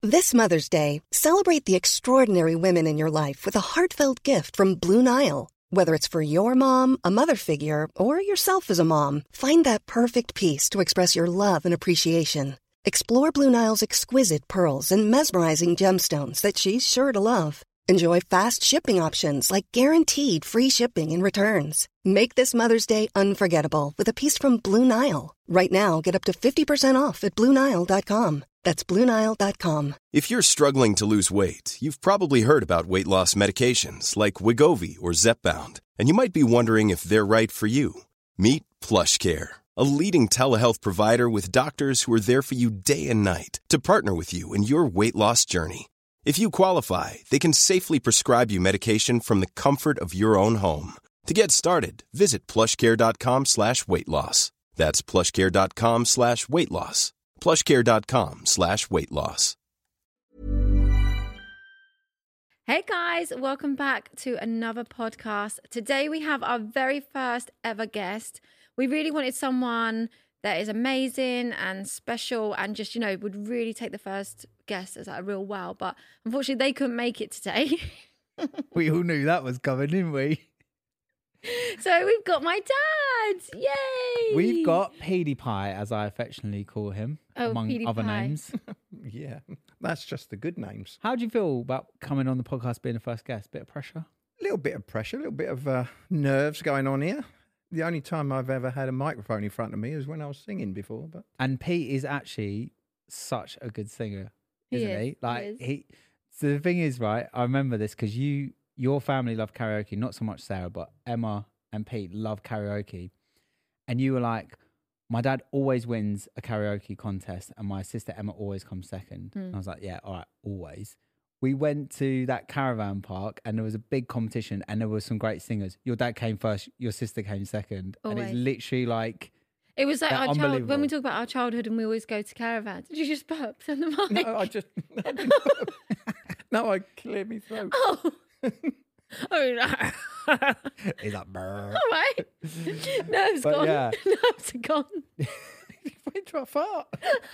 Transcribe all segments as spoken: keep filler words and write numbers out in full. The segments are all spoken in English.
This Mother's Day, celebrate the extraordinary women in your life with a heartfelt gift from Blue Nile. Whether it's for your mom, a mother figure, or yourself as a mom, find that perfect piece to express your love and appreciation. Explore Blue Nile's exquisite pearls and mesmerizing gemstones that she's sure to love. Enjoy fast shipping options like guaranteed free shipping and returns. Make this Mother's Day unforgettable with a piece from Blue Nile. Right now, get up to fifty percent off at Blue Nile dot com. That's Blue Nile dot com. If you're struggling to lose weight, you've probably heard about weight loss medications like Wegovy or Zepbound, and you might be wondering if they're right for you. Meet PlushCare, a leading telehealth provider with doctors who are there for you day and night to partner with you in your weight loss journey. If you qualify, they can safely prescribe you medication from the comfort of your own home. To get started, visit plushcare.com slash weight loss. That's plushcare.com slash weight loss. plushcare.com slash weight loss. Hey guys, welcome back to another podcast. Today we have our very first ever guest. We really wanted someone that is amazing and special and just, you know, would really take the first guest as like a real wow. But unfortunately, they couldn't make it today. We all knew that was coming, didn't we? So we've got my dad. Yay! We've got PewDiePie, as I affectionately call him, oh, among PewDiePie. other names. Yeah, that's just the good names. How do you feel about coming on the podcast, being the first guest? Bit of pressure? A little bit of pressure, a little bit of uh, nerves going on here. The only time I've ever had a microphone in front of me is when I was singing before. But And Pete is actually such a good singer, isn't He is, he? he Like is. he. So the thing is, right? I remember this because you, your family love karaoke. Not so much Sarah, but Emma and Pete love karaoke. And you were like, my dad always wins a karaoke contest, and my sister Emma always comes second. Hmm. And I was like, yeah, all right, always. We went to that caravan park and there was a big competition and there were some great singers. Your dad came first, your sister came second. And it's Always. literally like, It was like They're our child, when we unbelievable. talk about our childhood and we always go to caravans. Did you just burp on the mic? no, I just I didn't no, I cleared my throat. Oh. Oh, no. he's like, brr. All right. Nerves But gone. yeah. Nerves are gone. Went to a fart.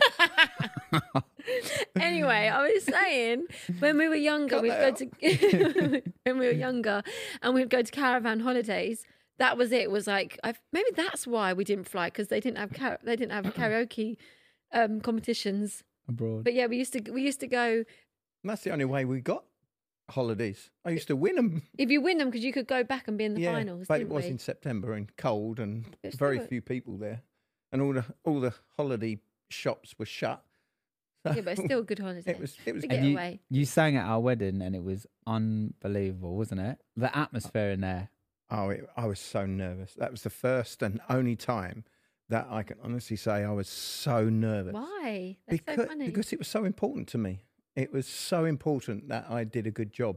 Anyway, I was saying when we were younger, Cut we'd go that to when we were younger, and we'd go to caravan holidays. That was it. it was like I've, maybe that's why we didn't fly, because they didn't have car- they didn't have karaoke um, competitions. Abroad. But yeah, we used to we used to go. And that's the only way we got holidays. I used to win them. If you win them, because you could go back and be in the yeah, finals. but it didn't was we? in September and cold and But very still- few people there, and all the all the holiday shops were shut. So Yeah, but it's still a good holiday. It was it was To And get you, away. you sang at our wedding and it was unbelievable, wasn't it? The atmosphere in there. Oh, it, I was so nervous. That was the first and only time that I can honestly say I was so nervous. Why? That's Because, so funny. because it was so important to me. It was so important that I did a good job.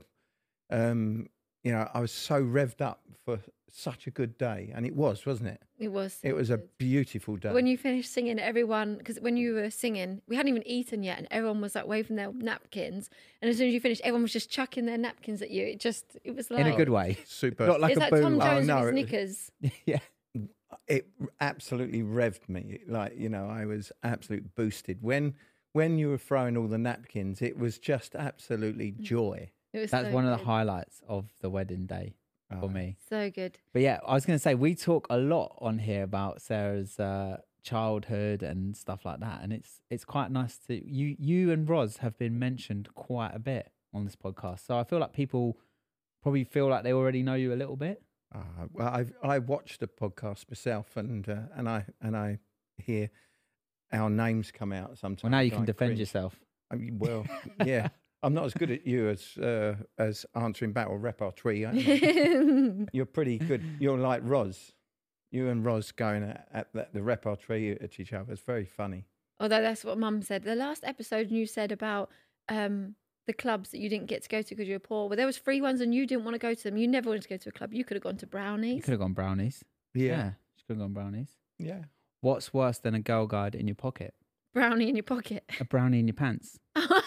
Um, you know, I was so revved up for such a good day. And it was, wasn't it? it was. so It was a good. beautiful day. When you finished singing, everyone, because when you were singing, we hadn't even eaten yet, and everyone was like waving their napkins. And as soon as you finished, everyone was just chucking their napkins at you. It just, it was like, In a good way. Super. Not like it's a like boom. Tom Oh, Jones no, with his it was- knickers. yeah. It absolutely revved me. Like, you know, I was absolutely boosted. When when you were throwing all the napkins, it was just absolutely joy. It was That's so one of good. the highlights of the wedding day for Oh. me. So good. But yeah, I was going to say, we talk a lot on here about Sarah's uh, childhood and stuff like that. And it's it's quite nice to, you you and Roz have been mentioned quite a bit on this podcast. So I feel like people probably feel like they already know you a little bit. Uh, well, I've I watched the podcast myself, and uh, and I and I hear our names come out sometimes. Well, now you and can I defend cringe. yourself. I mean, well, yeah, I'm not as good at you as uh, as answering battle repertoire. Aren't you? You're pretty good. You're like Roz. You and Roz going at, at the, the repertoire at each other. It's very funny. Although that's what Mum said. The last episode you said about um, the clubs that you didn't get to go to because you were poor. Well, there was free ones and you didn't want to go to them. You never wanted to go to a club. You could have gone to You Brownies. could have gone brownies. Yeah, You could have gone brownies. yeah. What's worse than a girl guide in your pocket? Brownie in your pocket. A brownie in your pants. Not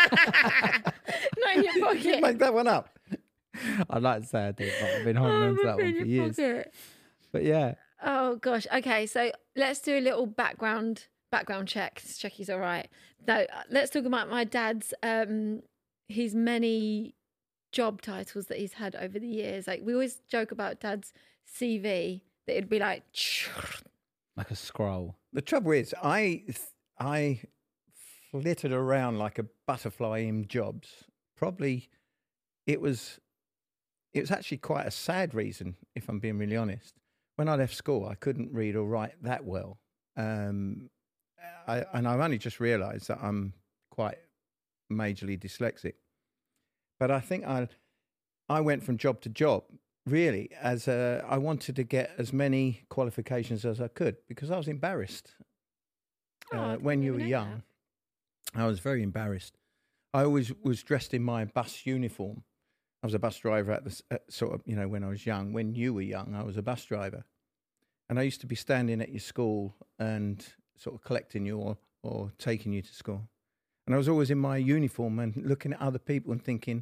in your You pocket. make that one up. I'd like to say I did, but I've been holding on to that in one for your years. pocket. But yeah, Oh gosh. Okay, so let's do a little background background check, check he's all right. Now, let's talk about my dad's, um, his many job titles that he's had over the years. Like, we always joke about Dad's C V, that it'd be like... Like a scroll. The trouble is, I, I flitted around like a butterfly in jobs. Probably it was, it was actually quite a sad reason, if I'm being really honest. When I left school, I couldn't read or write that well. Um, I, and I've only just realised that I'm quite majorly dyslexic. But I think I, I went from job to job, really, as a, I wanted to get as many qualifications as I could because I was embarrassed. Oh, uh, I when you didn't were even know young, I was very embarrassed. I always was dressed in my bus uniform. I was a bus driver at the s- at sort of, you know, when I was young. When you were young, I was a bus driver. And I used to be standing at your school and sort of collecting you or, or taking you to school. And I was always in my uniform and looking at other people and thinking,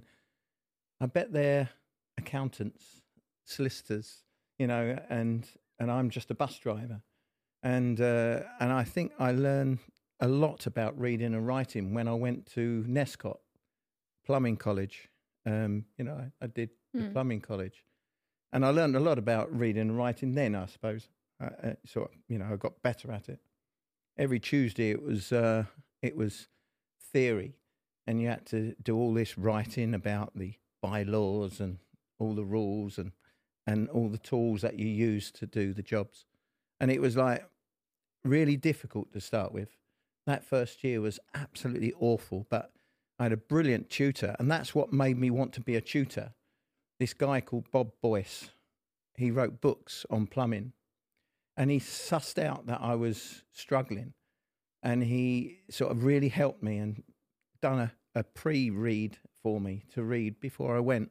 I bet they're accountants, solicitors, you know, and and I'm just a bus driver. And uh, and I think I learned a lot about reading and writing when I went to Nescott Plumbing College. Um, you know, I, I did the Mm. plumbing college. And I learned a lot about reading and writing then, I suppose. Uh, uh, sort of, you know, I got better at it. Every Tuesday it was uh, it was theory, and you had to do all this writing about the bylaws and all the rules and and all the tools that you use to do the jobs. And it was like really difficult to start with. That first year was absolutely awful, but I had a brilliant tutor, and that's what made me want to be a tutor. This guy called Bob Boyce, he wrote books on plumbing, and he sussed out that I was struggling, and he sort of really helped me and done a, a pre-read for me to read before I went,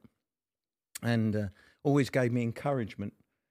and uh, always gave me encouragement.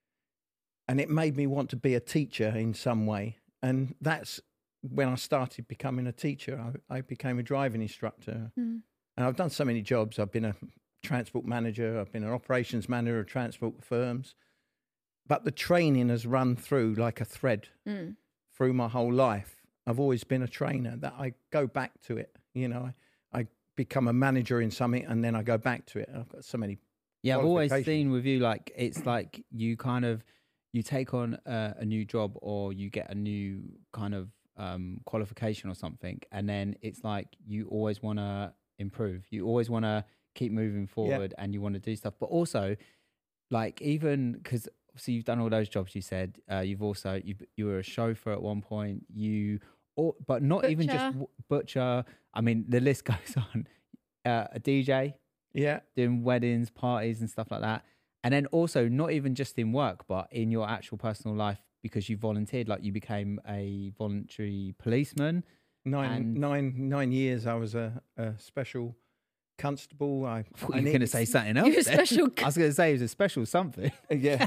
And it made me want to be a teacher in some way. And that's when I started becoming a teacher. I, I became a driving instructor. Mm. And I've done so many jobs. I've been a transport manager. I've been an operations manager of transport firms. But the training has run through like a thread Mm. through my whole life. I've always been a trainer, that I go back to it. You know, I, I become a manager in something and then I go back to it. I've got so many Yeah, I've always qualifications. seen with you, like, it's like you kind of, you take on a, a new job or you get a new kind of um, qualification or something, and then it's like you always want to improve. You always want to keep moving forward, and you want to do stuff. But also, like, even because obviously you've done all those jobs, you said uh, you've also you you were a chauffeur at one point. You, or, but not even just Butcher. w- butcher. I mean, the list goes on. Uh, a D J. Yeah. Doing weddings, parties and stuff like that. And then also not even just in work, but in your actual personal life, because you volunteered, like you became a voluntary policeman. Nine, And- nine, nine years I was a, a special constable. I, I thought I you were need- going to say something else. You're a then. special I was going to say it was a special something. Yeah.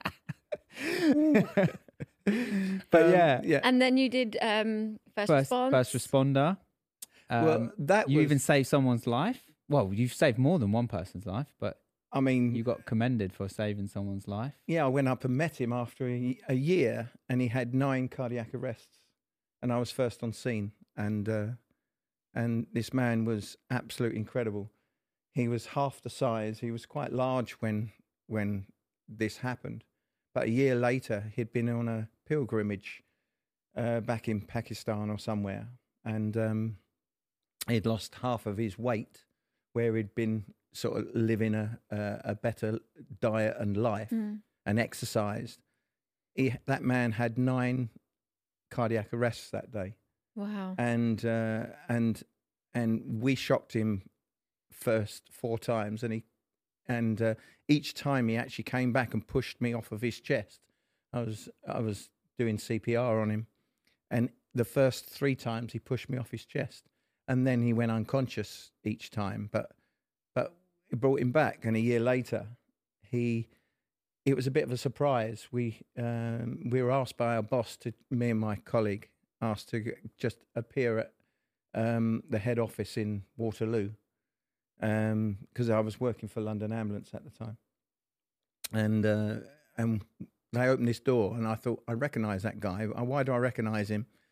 But Um, yeah, yeah. And then you did um, first, first, response. first responder. Um, well, that you was, even saved someone's life. Well, you've saved more than one person's life, but I mean, you got commended for saving someone's life. yeah, I went up and met him after a, a year, and he had nine cardiac arrests, and I was first on scene, and uh, and this man was absolutely incredible. He was half the size. He was quite large when when this happened, but a year later, he'd been on a pilgrimage uh, back in Pakistan or somewhere, and um, he'd lost half of his weight, where he'd been sort of living a a, a better diet and life Mm. and exercised. He, that man had nine cardiac arrests that day, Wow. and uh, and and we shocked him first four times, and he and uh, each time he actually came back and pushed me off of his chest. I was I was doing C P R on him, and the first three times he pushed me off his chest, and then he went unconscious each time. But but it brought him back, and a year later, he it was a bit of a surprise. We um, we were asked by our boss to me and my colleague asked to g- just appear at um, the head office in Waterloo, because I was working for London Ambulance at the time, and uh, and they opened this door, and I thought I recognise that guy. Why do I recognise him?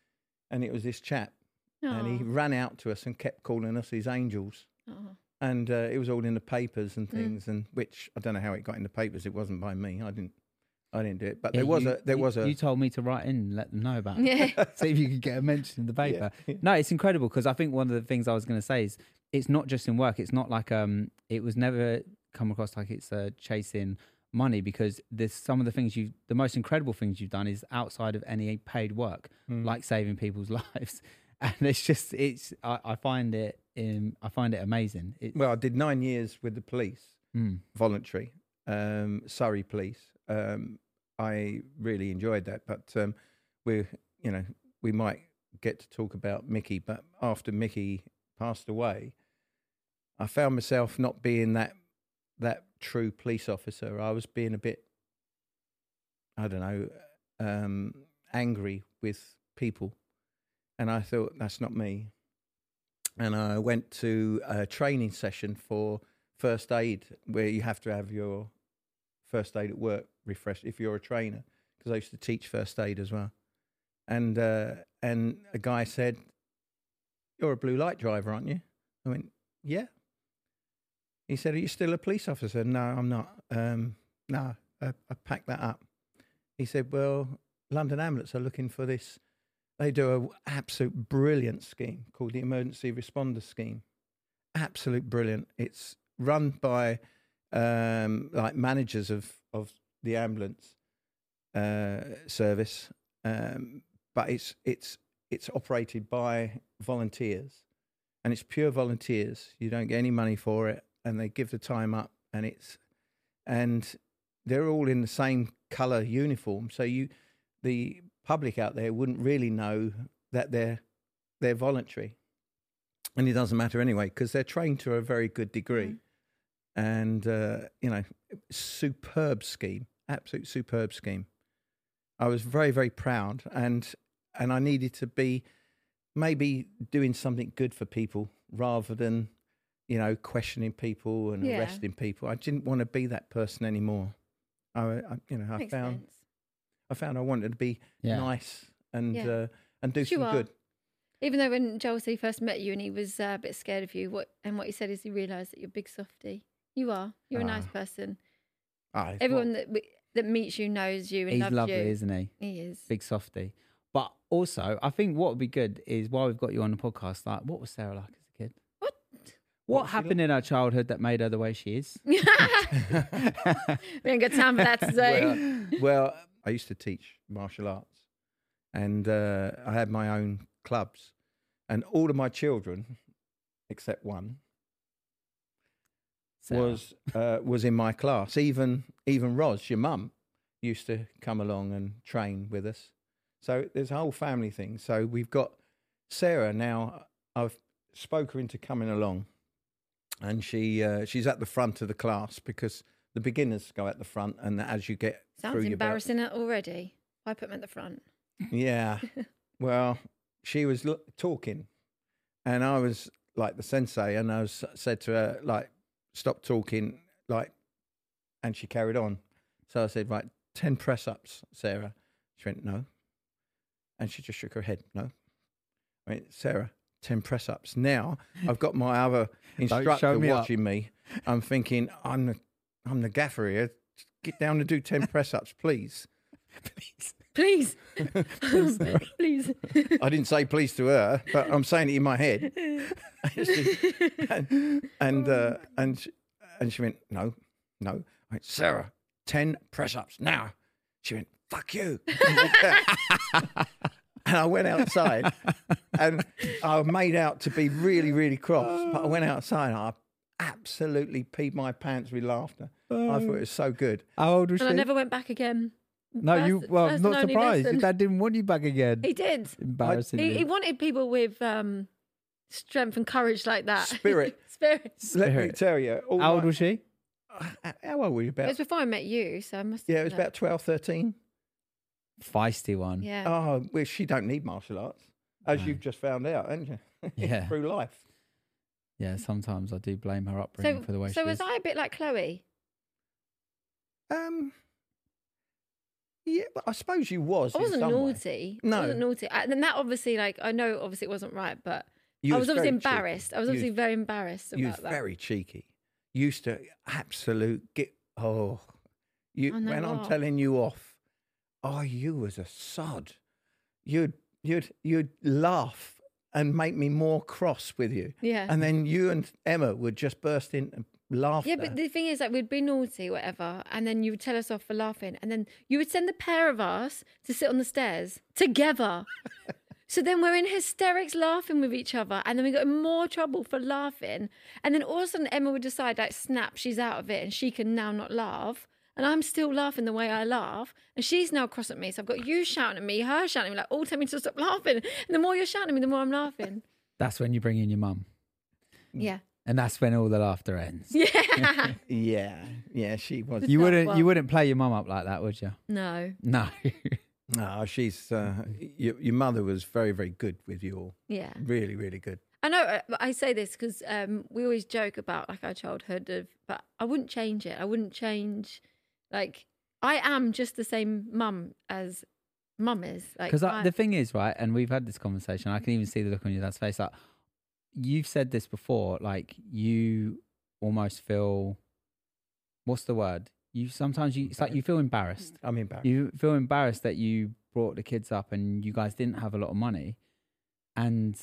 and it was this chap, and he Aw. ran out to us and kept calling us his angels. Aw. And uh, it was all in the papers and things, mm. and which I don't know how it got in the papers. It wasn't by me. I didn't. I didn't do it. But Yeah, there was you, a. There you, was a. You told me to write in and let them know about it. Yeah. See if you could get a mention in the paper. Yeah. No, it's incredible because I think one of the things I was going to say is it's not just in work. It's not like um. It was never come across like it's uh, chasing money, because there's some of the things you, the most incredible things you've done is outside of any paid work, Mm. like saving people's lives. And it's just, it's, I, I find it, in, I find it amazing. It's, Well, I did nine years with the police, mm, voluntary, um, Surrey Police. Um, I really enjoyed that, but um, we, you know, we might get to talk about Mickey. But after Mickey passed away, I found myself not being that that true police officer. I was being a bit, I don't know, um, angry with people. And I thought, that's not me. And I went to a training session for first aid, where you have to have your first aid at work refreshed if you're a trainer, because I used to teach first aid as well. And uh, and a guy said, "You're a blue light driver, aren't you?" I went, "Yeah." He said, "Are you still a police officer?" "No, I'm not. Um, no, I, I packed that up." He said, "Well, London Ambulance are looking for this. They do an absolute brilliant scheme called the Emergency Responder Scheme. Absolute brilliant. It's run by um, like managers of, of the ambulance uh, service, um, but it's it's it's operated by volunteers, and it's pure volunteers. You don't get any money for it, and they give the time up, and it's and they're all in the same colour uniform, so you the public out there wouldn't really know that they're they're voluntary, and it doesn't matter anyway because they're trained to a very good degree, mm. and uh, you know, superb scheme, absolute superb scheme. I was very very proud, and and I needed to be maybe doing something good for people rather than, you know, questioning people and Yeah. arresting people. I didn't want to be that person anymore. I, I you know I Makes found. sense. I found I wanted to be Yeah. nice and Yeah. uh, and do You some are. good. Even though when Joel said he first met you and he was uh, a bit scared of you, what and what he said is he realised that you're a big softie. You are. You're a nice Ah. person. Ah, Everyone well, that we, that meets you knows you and he's loves lovely, you. isn't he? He is. Big softy. But also, I think what would be good is while we've got you on the podcast, like, what was Sarah like as a kid? What? What was she happened in her childhood that made her the way she is? We ain't got time for that today. well, well, I used to teach martial arts, and uh, I had my own clubs, and all of my children, except one, Sarah. was uh, was in my class. Even even Roz, your mum, used to come along and train with us. So there's a whole family thing. So we've got Sarah now. I've spoke her into coming along, and she uh, she's at the front of the class because the beginners go at the front, and as you get Sounds through your belt- embarrassing already. I put him at the front. yeah. Well, she was lo- talking, and I was like the sensei, and I was said to her, like, stop talking, like, and she carried on. So I said, right, ten press ups, Sarah. She went, no. And she just shook her head, no. I went, Sarah, ten press ups. Now I've got my other instructor me watching me. I'm thinking, I'm the, I'm the gaffer here. Get down and do ten press ups, please. Please. Please. I didn't say please to her, but I'm saying it in my head. and and, uh, and, she, and she went, no, no. I went, Sarah, ten press-ups now. She went, fuck you. And I went outside, and I made out to be really, really cross. But I went outside, and I absolutely peed my pants with laughter. I thought it was so good. How old was And she? I never went back again. no, First- you. Well, first not and only surprised. Your lesson. dad didn't want you back again. He did. Embarrassingly. He, he wanted people with um, strength and courage like that. Spirit. Spirit. Let me Spirit. tell you. all How old my- was she? How old were you? It was About? before I met you, so I must. Yeah, have it was been about twelve, thirteen. Feisty one. Yeah. Oh, well, she don't need martial arts, as No. you've just found out, haven't you? Yeah. Through life. Yeah, sometimes I do blame her upbringing so, for the way so she was is. I a bit like Chloe? Um. Yeah, but I suppose you was. I in wasn't some way. naughty. No. I wasn't naughty. I, and that obviously, like, I know obviously it wasn't right, but You I was obviously very cheeky. embarrassed. I was You obviously very embarrassed about You was that. very cheeky. Used to absolute get. Oh, you I know when I'm what. telling you off. Oh, you was a sod. You'd you'd you'd laugh and make me more cross with you. Yeah. And then you and Emma would just burst into laughter. Yeah, but the thing is, like, we'd be naughty, whatever, and then you would tell us off for laughing, and then you would send the pair of us to sit on the stairs together. So then we're in hysterics laughing with each other, and then we got in more trouble for laughing. And then all of a sudden, Emma would decide, like, snap, she's out of it, and she can now not laugh. And I'm still laughing the way I laugh, and she's now cross at me. So I've got you shouting at me, her shouting at me, like, all telling me to stop laughing. And the more you're shouting at me, the more I'm laughing. That's when you bring in your mum. Yeah. And that's when all the laughter ends. Yeah. yeah, yeah, she was. The You third wouldn't one. you wouldn't play your mum up like that, would you? No. No. No, she's uh, your, your mother was very, very good with you all. Yeah. Really, really good. I know uh, I say this because um, we always joke about like our childhood, of, but I wouldn't change it. I wouldn't change. Like, I am just the same mum as mum is. Like, Because I- the thing is, right, and we've had this conversation, I can even see the look on your dad's face. Like, you've said this before, like, you almost feel, what's the word? You sometimes, you it's like you feel embarrassed. I'm embarrassed. You feel embarrassed that you brought the kids up and you guys didn't have a lot of money. And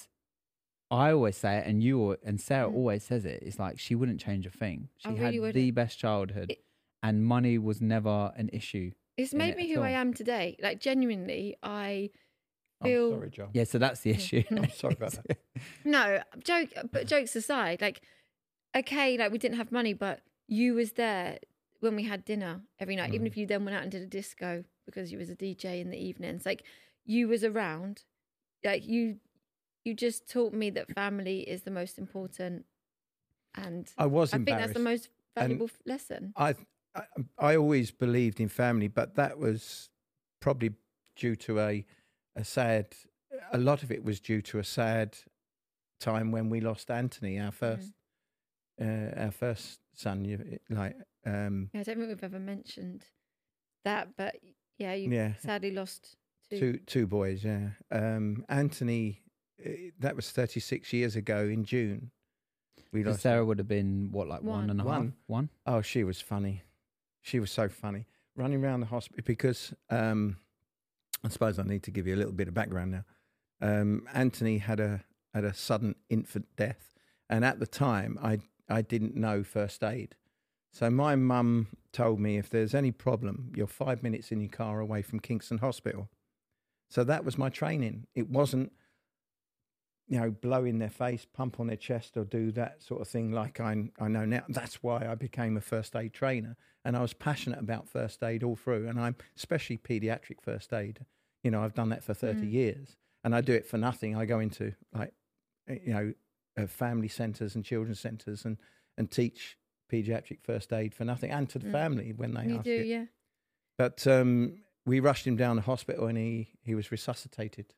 I always say it, and you al- and Sarah Mm. always says it. It's like she wouldn't change a thing. She I really had wouldn't. the best childhood, It- and money was never an issue. it's in made it me at who I all. am today. Like, genuinely, I I'm feel sorry, John. Yeah, so that's the issue. I'm sorry about that. no joke. But jokes aside, like, okay, like we didn't have money, but you was there when we had dinner every night. Mm. Even if you then went out and did a disco because you was a D J in the evenings, like you was around. Like you, you just taught me that family is the most important, and I was I think embarrassed. that's the most And valuable f lesson. I, I I always believed in family, but that was probably due to a a sad. A lot of it was due to a sad time when we lost Anthony, our first uh, our first son. You like um, Yeah, I don't think we've ever mentioned that, but yeah, you Yeah. sadly lost two. two two boys. Yeah, um, Anthony. uh, That was thirty six years ago in June. We Because lost Sarah him. would have been, what, like one One. and a half? One. One? Oh, she was funny. She was so funny. Running around the hospital because um, I suppose I need to give you a little bit of background now. Um, Anthony had a had a sudden infant death, and at the time, I I didn't know first aid. So my mum told me, if there's any problem, you're five minutes in your car away from Kingston Hospital. So that was my training. It wasn't, you know, blow in their face, pump on their chest, or do that sort of thing like I I know now. That's why I became a first aid trainer, and I was passionate about first aid all through. And I'm especially paediatric first aid. You know, I've done that for thirty Mm. years, and I do it for nothing. I go into like, you know, uh, family centres and children's centres and and teach paediatric first aid for nothing, and to the Mm. family when they You ask do, it. yeah. But um, we rushed him down the hospital, and he he was resuscitated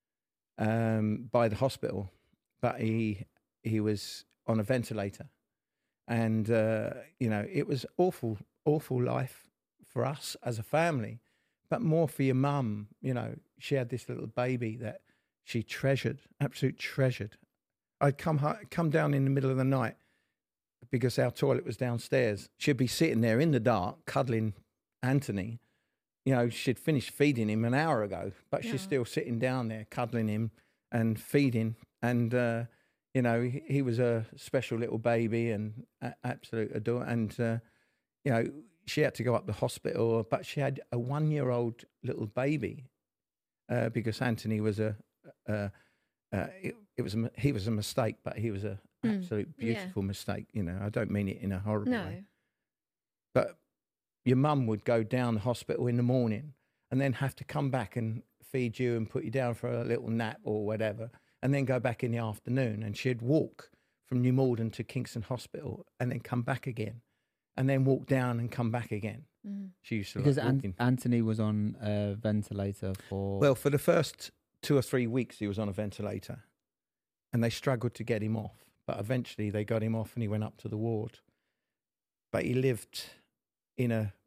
um, by the hospital, but he he was on a ventilator, and uh, you know, it was awful, awful life for us as a family, but more for your mum. You know, she had this little baby that she treasured, absolute treasured. I'd come ho- come down in the middle of the night because our toilet was downstairs. She'd be sitting there in the dark, cuddling Anthony. You know, she'd finished feeding him an hour ago, but Yeah. she's still sitting down there, cuddling him and feeding. And, uh, you know, he, he was a special little baby and a- absolute adore. And, uh, you know, she had to go up the hospital, but she had a one-year-old little baby uh, because Anthony was a, a, a it, it was a, he was a mistake, but he was a Mm, absolute yeah. beautiful mistake. You know, I don't mean it in a horrible No. way. But your mum would go down the hospital in the morning and then have to come back and feed you and put you down for a little nap or whatever, and then go back in the afternoon. And she'd walk from New Malden to Kingston Hospital and then come back again, and then walk down and come back again. Mm. She used to Because like An- walking. Anthony was on a ventilator for... Well, for the first two or three weeks, he was on a ventilator, and they struggled to get him off. But eventually they got him off and he went up to the ward. But he lived in a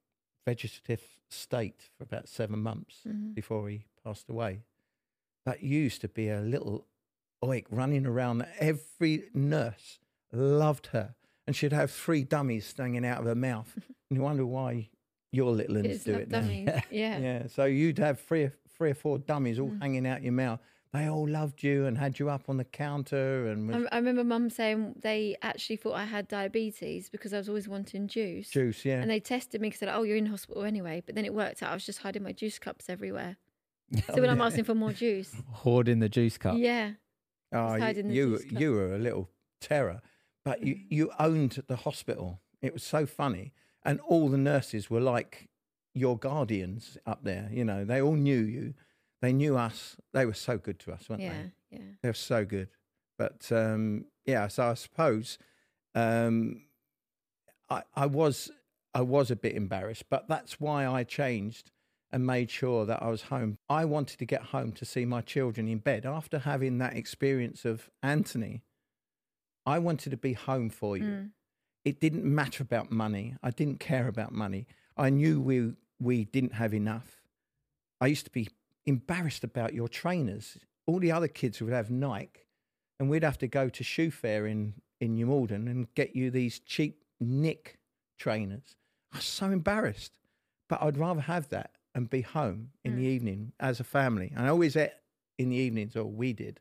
vegetative state for about seven months Mhm. before he passed away. That used to be a little oik running around. Every nurse loved her, and she'd have three dummies hanging out of her mouth. And you wonder why your little ones Kids do love it now. dummies. Yeah. Yeah, so you'd have three, or- three or four dummies all Mm. hanging out your mouth. They all loved you and had you up on the counter and was I, I remember Mum saying they actually thought I had diabetes because I was always wanting juice. juice. Yeah, And they tested me because they said, "Oh, you're in hospital anyway." But then it worked out. I was just hiding my juice cups everywhere. So when I'm asking for more juice, Hoarding the juice cup. yeah, oh, just hiding the you juice cup. you were a little terror, but you you owned the hospital. It was so funny, and all the nurses were like your guardians up there. You know, they all knew you. They knew us. They were so good to us, weren't yeah, they? yeah. They were so good. But um, yeah, so I suppose um, I, I was I was a bit embarrassed, but that's why I changed and made sure that I was home. I wanted to get home to see my children in bed after having that experience of Anthony. I wanted to be home for you. Mm. It didn't matter about money. I didn't care about money. I knew we we didn't have enough. I used to be embarrassed about your trainers. All the other kids would have Nike, and we'd have to go to Shoe Fair in, in New Malden and get you these cheap Nick trainers. I was so embarrassed. But I'd rather have that and be home in Mm. the evening as a family. And I always ate in the evenings, or we did.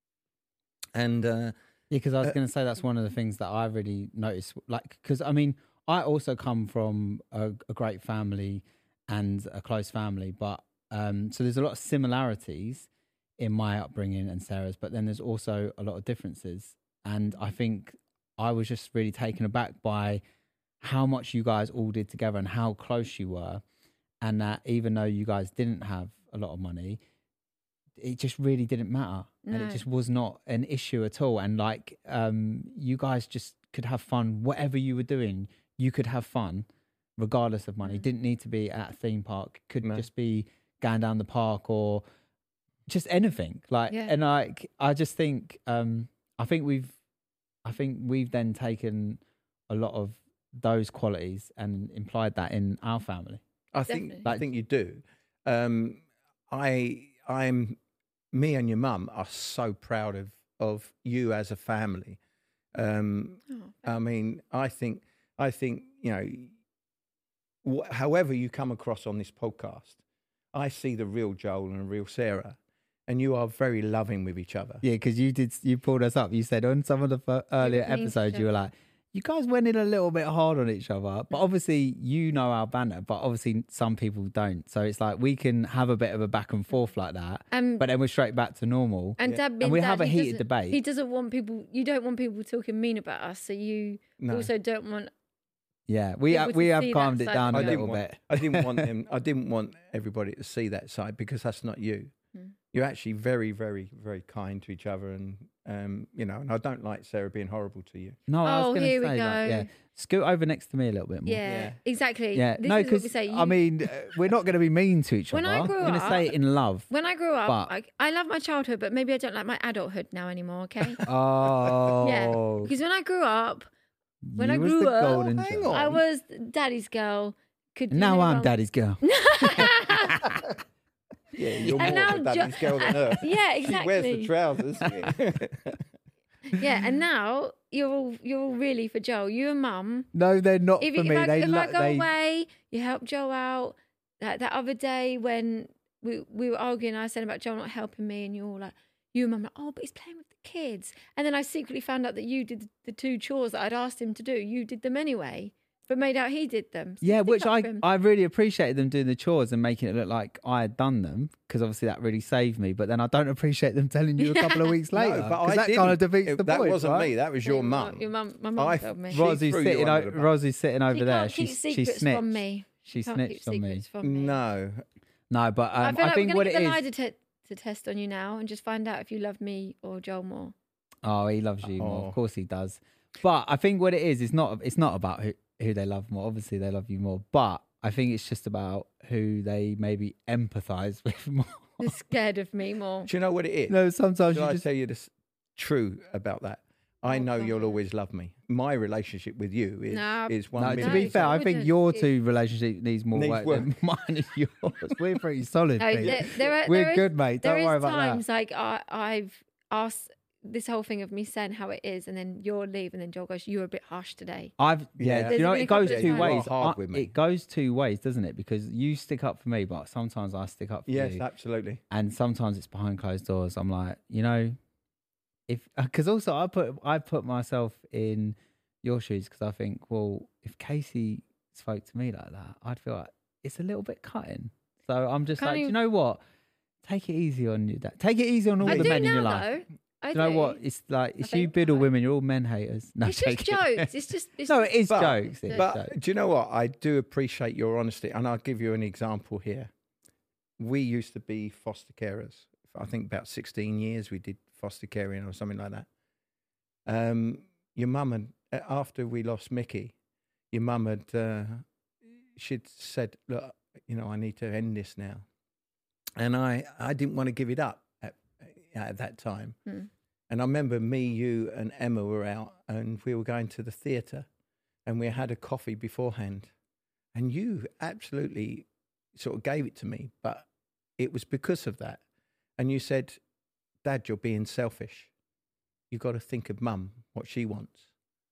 And uh, Yeah, because I was Uh, going to say that's one of the things that I really noticed. Like, because I mean, I also come from a, a great family and a close family, but um, so there's a lot of similarities in my upbringing and Sarah's, but then there's also a lot of differences. And I think I was just really taken aback by how much you guys all did together and how close you were, and that even though you guys didn't have a lot of money, it just really didn't matter, and No. it just was not an issue at all. And like, um, you guys just could have fun, whatever you were doing, you could have fun, regardless of money. Mm. It didn't need to be at a theme park. Could No. just be going down the park or just anything. Like, Yeah. and like, I just think, um, I think we've, I think we've then taken a lot of those qualities and implied that in our family. I think Definitely. I think you do. Um, I I'm me and your mum are so proud of of you as a family. Um, Oh, I mean, I think I think you know, wh- however you come across on this podcast, I see the real Joel and the real Sarah, and you are very loving with each other. Yeah, because you did, you pulled us up. You said on some of the f- earlier mean to episodes, each you were other. like, you guys went in a little bit hard on each other. But obviously, you know our banter, but obviously, some people don't. So it's like we can have a bit of a back and forth like that, Um, but then we're straight back to normal. and Yeah. Dad, being And we Dad, have a he heated doesn't- debate. He doesn't want people. You don't want people talking mean about us, so you No. also don't want. Yeah, we People have, to we have see that calmed it side down of a I it. little didn't want bit. I didn't want them. I didn't want everybody to see that side because that's not you. Mm. You're actually very, very, very kind to each other, and um, you know. And I don't like Sarah being horrible to you. No, I was Oh, going to here say, we like, yeah, go. scoot over next to me a little bit more. Yeah, Yeah. exactly. Yeah, This no, is what we because say. I You- mean, uh, we're not going to be mean to each When I other. grew We're going to up- say it in love. when I grew up, But- I, I love my childhood, but maybe I don't like my adulthood now anymore. Okay. Oh, Yeah, because when I grew up, when you I was grew the up, golden hang child. on. I was daddy's girl. Could do Now no I'm wrong. daddy's girl. Yeah, you're And more now of a daddy's Jo- girl than her. Yeah, She wears the exactly. trousers. Yeah, and now you're all you're all really for Joel. You and Mum. No, they're not If, for if, me. I, they if lo- I go they, away, you help Joel out. That that other day when we we were arguing, I said about Joel not helping me, and you all like, you and Mum like, oh, but he's playing with the kids. And then I secretly found out that you did the two chores that I'd asked him to do. You did them anyway, but made out he did them. So Yeah, stick which up I, for him. I really appreciated them doing the chores and making it look like I had done them, because obviously that really saved me. But then I don't appreciate them telling you a couple of weeks later, No, but 'cause I that didn't. kind of defeats It- the that point. wasn't right? me. That was your Your mum. Your mum, my mum I- told me. She Rosie's threw you sitting, under o- the bus. Rosie's sitting over She there. can't keep She's she secrets snitched. from me. She Can't snitched keep on me. secrets from me. No, No, but um, I feel like think we're what going it to get the is. lie to, te- to test on you now and just find out if you love me or Joel more. Oh, he loves you more. Oh. Of course he does. But I think what it is, it's not. It's not about who who they love more. Obviously, they love you more. But I think it's just about who they maybe empathise with more. They're scared of me more. do you know what it is? No, sometimes Shall you I just. tell you the s- true about that? I Oh, know God, you'll yeah. always love me. My relationship with you is, No, is one No, million. to be No, fair, I so think wouldn't. your It- two relationship needs more Needs work, work. than mine and yours. We're pretty solid. No, Pete. there, there are, We're there is- good, mate. There Don't is worry about times that. like I, I've asked this whole thing of me saying how it is, and then you'll leave, and then Joel goes, "You were a bit harsh today." I've yeah. Yeah. Do you know There's it been a goes couple of two times- You are ways. hard I- with me. It goes two ways, doesn't it? Because you stick up for me, but sometimes I stick up for Yes, you, absolutely. and sometimes it's behind closed doors. I'm like, you know, if because also I put I put myself in your shoes because I think, well, if Casey spoke to me like that, I'd feel like it's a little bit cutting. So I'm just Can't like, do you- you know what? Take it easy on you. Dad. Take it easy on all I the do men now, in your life. though. I Do you know do. what? It's like it's you think biddle so. women. You're all men haters. No, It's just joking. jokes. It's just it's no, just, it is But- jokes. It is But jokes. do you know what? I do appreciate your honesty, and I'll give you an example here. We used to be foster carers. I think about sixteen years we did foster caring or something like that. Um, your mum and after we lost Mickey, your mum had uh, she'd said, "Look, you know, I need to end this now," and I I didn't want to give it up at at that time. Hmm. And I remember me, you, and Emma were out, and we were going to the theatre, and we had a coffee beforehand, and you absolutely sort of gave it to me, but it was because of that. And you said, "Dad, you're being selfish. You've got to think of Mum, what she wants."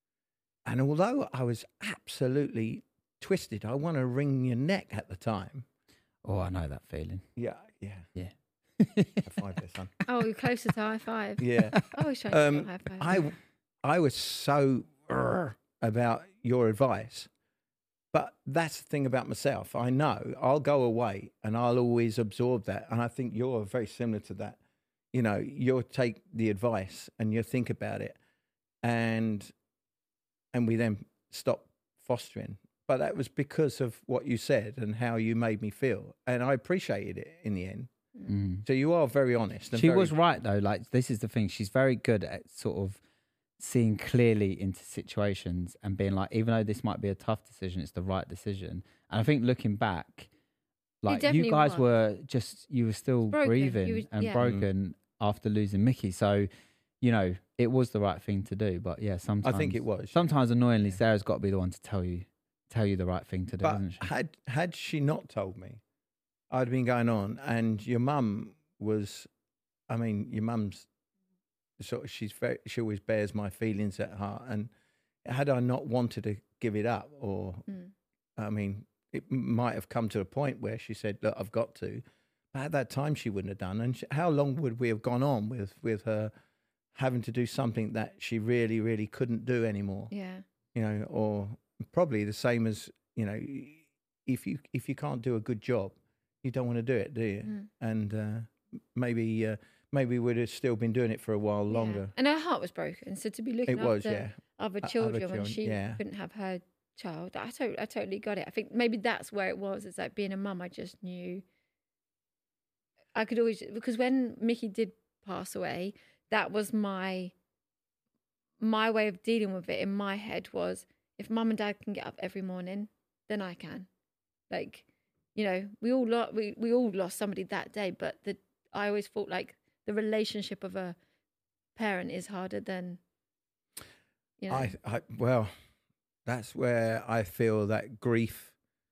And although I was absolutely twisted, I want to wring your neck at the time. Oh, I know that feeling. Yeah, yeah. Yeah. High five there, son. oh, you're closer to high five. Yeah. I was trying to Um, um, high five. I, I was so "Urgh" about your advice, but that's the thing about myself. I know I'll go away and I'll always absorb that, and I think you're very similar to that. You know, you'll take the advice and you think about it, and and we then stop fostering. But that was because of what you said and how you made me feel, and I appreciated it in the end. Mm. So you are very honest. And She very, was right though. Like this is the thing. She's very good at sort of seeing clearly into situations and being like, even though this might be a tough decision, it's the right decision. And I think looking back, like you definitely guys was. were just you were still broken. You grieving was- and yeah. broken after losing Mickey. So, you know, it was the right thing to do. But yeah, sometimes I think it was. Sometimes annoyingly, Sarah's got to be the one to tell you tell you the right thing to do, But isn't she? had had she not told me, I'd been going on, and your mum was, I mean, your mum's sort of, she's very, she always bears my feelings at heart, and had I not wanted to give it up, or, Mm. I mean, it m- might have come to a point where she said, "Look, I've got to," but at that time she wouldn't have done. And she, how long would we have gone on with with her having to do something that she really, really couldn't do anymore? Yeah. You know, or probably the same as, you know, if you if you can't do a good job, you don't want to do it, do you? Mm. And uh, maybe uh, maybe we'd have still been doing it for a while Yeah. longer. And her heart was broken. So to be looking It was, after yeah. other O- other children when children, she yeah. couldn't have her child, I, to- I totally got it. I think maybe that's where it was. It's like being a mum, I just knew I could always, because when Mickey did pass away, that was my my way of dealing with it in my head was, if mum and dad can get up every morning, then I can. Like, you know, we all lo- we, we all lost somebody that day, but the I always thought like the relationship of a parent is harder than, you know. I, I well, that's where I feel that grief.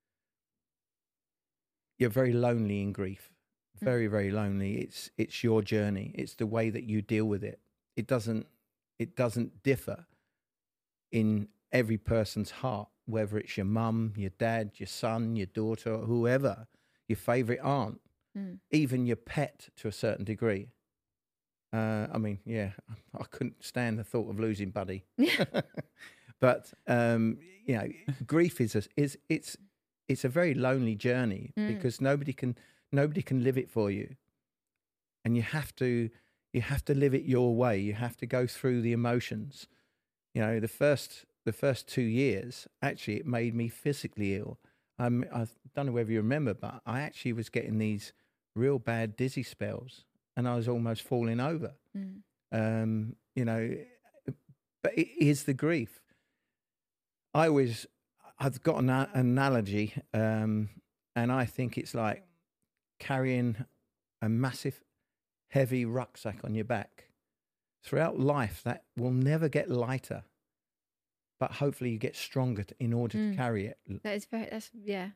You're very lonely in grief, very very lonely. It's it's your journey. It's the way that you deal with it. It doesn't it doesn't differ in every person's heart, whether it's your mum, your dad, your son, your daughter, or whoever, your favourite aunt, Mm. even your pet to a certain degree. Uh, I mean, yeah, I couldn't stand the thought of losing Buddy. But um, you know, grief is a, is it's it's a very lonely journey Mm. because nobody can nobody can live it for you, and you have to you have to live it your way. You have to go through the emotions. You know, the first the first two years actually it made me physically ill. Um, I don't know whether you remember, but I actually was getting these real bad dizzy spells, and I was almost falling over. Mm. Um, you know, but it is the grief. I always, I've got an a- analogy, um, and I think it's like carrying a massive, heavy rucksack on your back. throughout life that will never get lighter, but hopefully you get stronger t- in order Mm. to carry it. That is very, that's, yeah.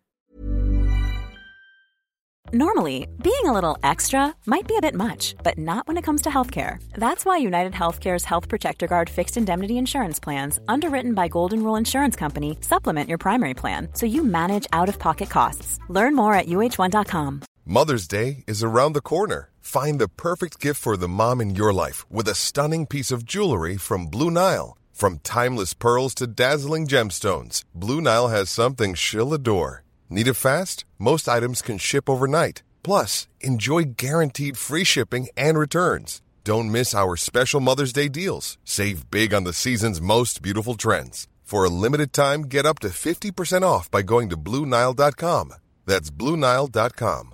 Normally, being a little extra might be a bit much, but not when it comes to healthcare. That's why United Healthcare's Health Protector Guard fixed indemnity insurance plans, underwritten by Golden Rule Insurance Company, supplement your primary plan so you manage out-of-pocket costs. Learn more at U H one dot com. Mother's Day is around the corner. Find the perfect gift for the mom in your life with a stunning piece of jewelry from Blue Nile. From timeless pearls to dazzling gemstones, Blue Nile has something she'll adore. Need it fast? Most items can ship overnight. Plus, enjoy guaranteed free shipping and returns. Don't miss our special Mother's Day deals. Save big on the season's most beautiful trends. For a limited time, get up to fifty percent off by going to Blue Nile dot com. That's Blue Nile dot com.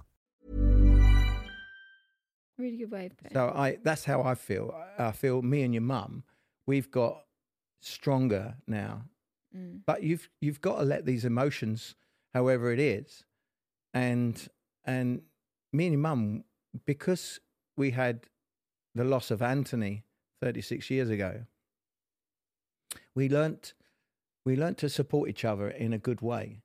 Really good way of putting it. So I that's how I feel. I feel me and your mum, we've got stronger now. Mm. But you've you've got to let these emotions, however it is, and and me and your mum, because we had the loss of Anthony thirty-six years ago, we learnt we learnt to support each other in a good way.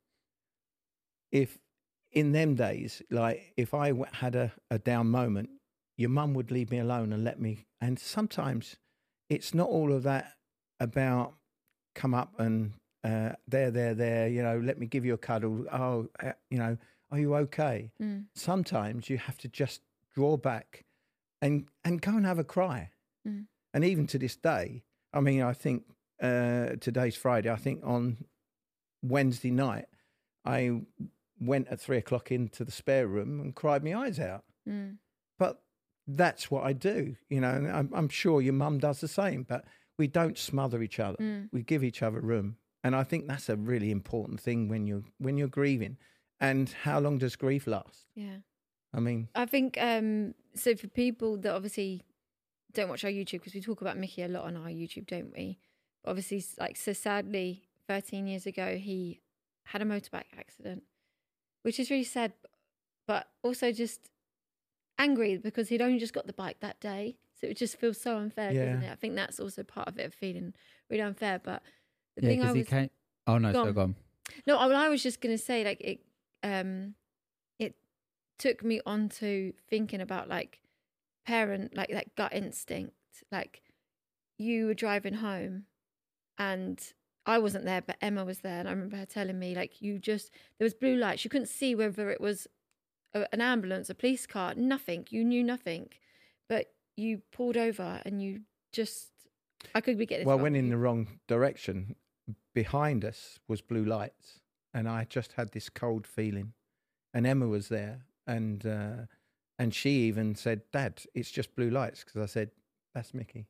If in them days, like if I w- had a, a down moment, your mum would leave me alone and let me. And sometimes it's not all of that about come up and uh, there, there, there, you know, let me give you a cuddle. Oh, uh, you know, are you okay? Mm. Sometimes you have to just draw back and, and go and have a cry. Mm. And even to this day, I mean, I think uh, today's Friday, I think on Wednesday night, I went at three o'clock into the spare room and cried my eyes out. Mm. But that's what I do, you know, and I'm, I'm sure your mum does the same, but we don't smother each other. Mm. We give each other room. And I think that's a really important thing when you're, when you're grieving. And how long does grief last? Yeah. I mean, I think, um, so for people that obviously don't watch our YouTube, because we talk about Mickey a lot on our YouTube, don't we? Obviously, like, so sadly, thirteen years ago, he had a motorbike accident, which is really sad, but also just angry because he'd only just got the bike that day. So it just feels so unfair, Yeah. doesn't it? I think that's also part of it, feeling really unfair. But the Yeah, thing I because was... he came. Oh no, Go so on. go on. No, I, well, I was just going to say, like, it um, it took me on to thinking about, like, parent, like, that gut instinct. Like, you were driving home and I wasn't there, but Emma was there. And I remember her telling me, like, you just, there was blue lights. You couldn't see whether it was a, an ambulance, a police car, nothing. You knew nothing. But you pulled over and you just, I could be getting this well, wrong. went in the wrong direction. Behind us was blue lights. And I just had this cold feeling. And Emma was there. And uh, and she even said, Dad, it's just blue lights. Because I said, that's Mickey.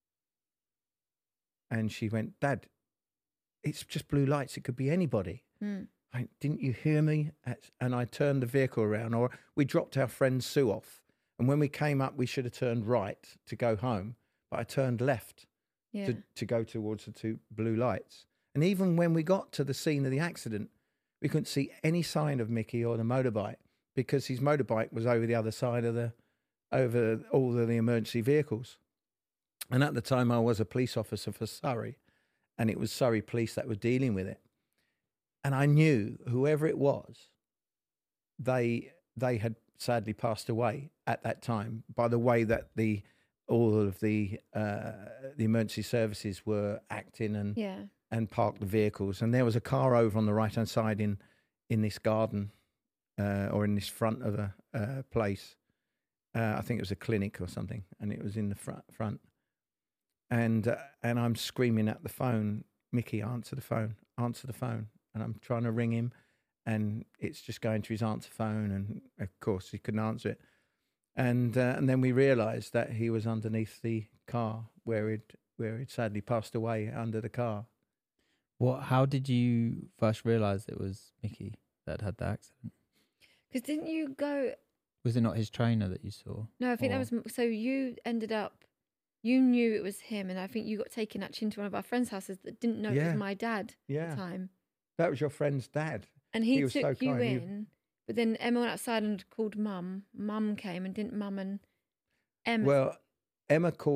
And she went, Dad, it's just blue lights. It could be anybody. Mm. I, didn't you hear me? And I turned the vehicle around. Or we dropped our friend Sue off. And when we came up, we should have turned right to go home. But I turned left Yeah. to, to go towards the two blue lights. And even when we got to the scene of the accident, we couldn't see any sign of Mickey or the motorbike because his motorbike was over the other side of the, over all of the emergency vehicles. And at the time I was a police officer for Surrey, and it was Surrey Police that were dealing with it. And I knew whoever it was, they they had sadly passed away at that time by the way that the all of the uh, the emergency services were acting and Yeah. and parked the vehicles. And there was a car over on the right hand side in in this garden uh, or in this front of a uh, place. Uh, I think it was a clinic or something, and it was in the front front. And uh, and I'm screaming at the phone, Mickey, answer the phone, answer the phone. And I'm trying to ring him, and it's just going to his answer phone, and of course he couldn't answer it. And uh, and then we realised that he was underneath the car where he'd where he'd sadly passed away under the car. What? How did you first realise it was Mickey that had the accident? Because didn't you go... Was it not his trainer that you saw? No, I think Or- that was... So you ended up... You knew it was him, and I think you got taken actually into one of our friends' houses that didn't know it Yeah. was my dad at Yeah. the time. That was your friend's dad. And he, He was took so you kind. He- in, but then Emma went outside and called Mum. Mum came, and didn't Mum and Emma... Well, Emma called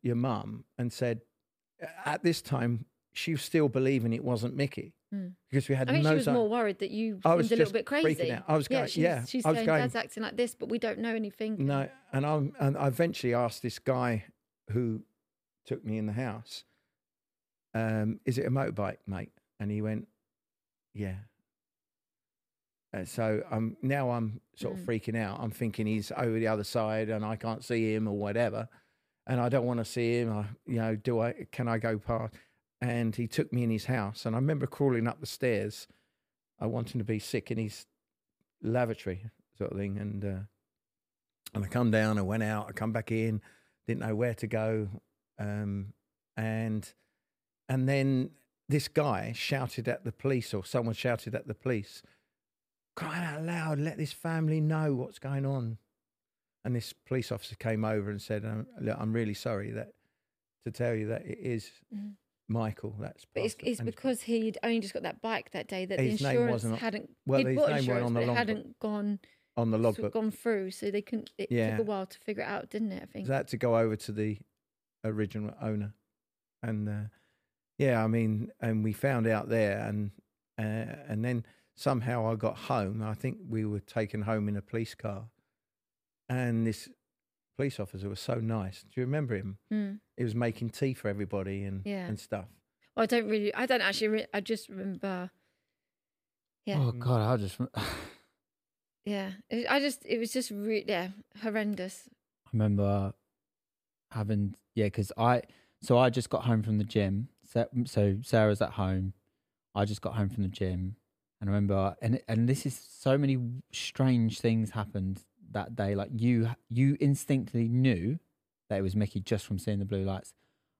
your mum and said, at this time, she was still believing it wasn't Mickey Mm. because we had I think no she was sign- more worried that you I seemed was a little just bit freaking crazy. out. I was going, she's, yeah, she's I was saying going- Dad's acting like this, but we don't know anything. No, and I and I eventually asked this guy who took me in the house, um, "Is it a motorbike, mate?" And he went, "Yeah." And so I'm now I'm sort of Mm. freaking out. I'm thinking he's over the other side and I can't see him or whatever, and I don't want to see him. I, you know, do I? Can I go past? And he took me in his house, and I remember crawling up the stairs. I wanted to be sick in his lavatory sort of thing, and uh, and I come down, I went out, I come back in, didn't know where to go, um, and and then this guy shouted at the police, or someone shouted at the police, crying out loud, "Let this family know what's going on." And this police officer came over and said, um, "Look, I'm really sorry that to tell you that it is Mm. Michael." That's But it's, passed- it's and because he'd only just got that bike that day that the His name insurance wasn't on- hadn't. well, he'd his bought name weren't insurance, on the but it logbook. hadn't gone on the sort logbook. of gone through, so they couldn't. It Yeah. took a while to figure it out, didn't it? I think. So I had to go over to the original owner, and uh, yeah, I mean, and we found out there, and uh, and then somehow I got home. I think we were taken home in a police car, and this police officer was so nice. Do you remember him? Mm. He was making tea for everybody and Yeah. and stuff. Well, I don't really. I don't actually. Re- I just remember. Yeah. Oh God, I just I Yeah. It, I just. It was just. Re- yeah. Horrendous. remember having yeah, because I so I just got home from the gym. So, so Sarah's at home. I just got home from the gym, and I remember and and this is so many strange things happened that day. Like you you instinctively knew that it was Mickey just from seeing the blue lights.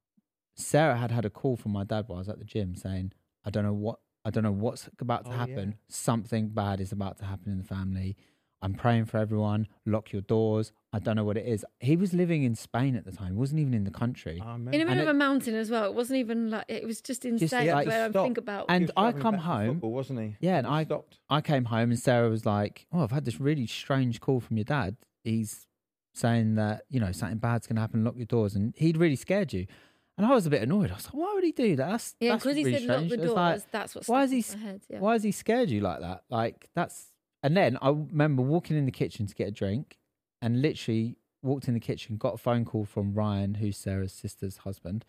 Sarah had had a call from my dad while I was at the gym saying, I don't know what, I don't know what's about to Oh, happen. yeah. Something bad is about to happen in the family. I'm praying for everyone. Lock your doors. I don't know what it is. He was living in Spain at the time. He wasn't even in the country. I In the remember. middle it- of a mountain as well. It wasn't even like. It was just insane. like, where I stop. think about. And He was I driving come back from home- football, wasn't he? Yeah, and He I stopped. I came home and Sarah was like, oh, I've had this really strange call from your dad. He's saying that, you know, something bad's going to happen. Lock your doors. And he'd really scared you. And I was a bit annoyed. I was like, why would he do that? That's, yeah, that's because he really said lock strange. the It was doors. like, that's what. why stuck is he in my head. Yeah. Why has he scared you like that? Like, that's... And then I remember walking in the kitchen to get a drink and literally walked in the kitchen, got a phone call from Ryan, who's Sarah's sister's husband.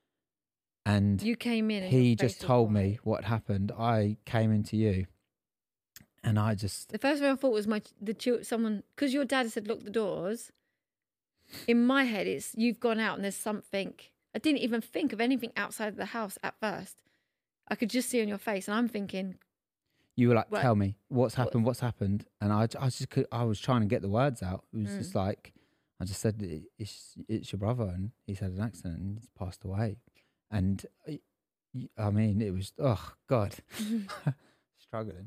And You came in. And he your just face was told me white. what happened. I came into you and I just... The first thing I thought was my the chil- someone because your dad said lock the doors. In my head, it's you've gone out and there's something. I didn't even think of anything outside of the house at first. I could just see on your face, and I'm thinking, You were like, Right. tell me what's happened, what's happened. And I, I just could, I was trying to get the words out. It was Mm. just like, I just said, "It- it's, it's your brother. And he's had an accident and he's passed away. And I, I mean, it was, oh God, struggling.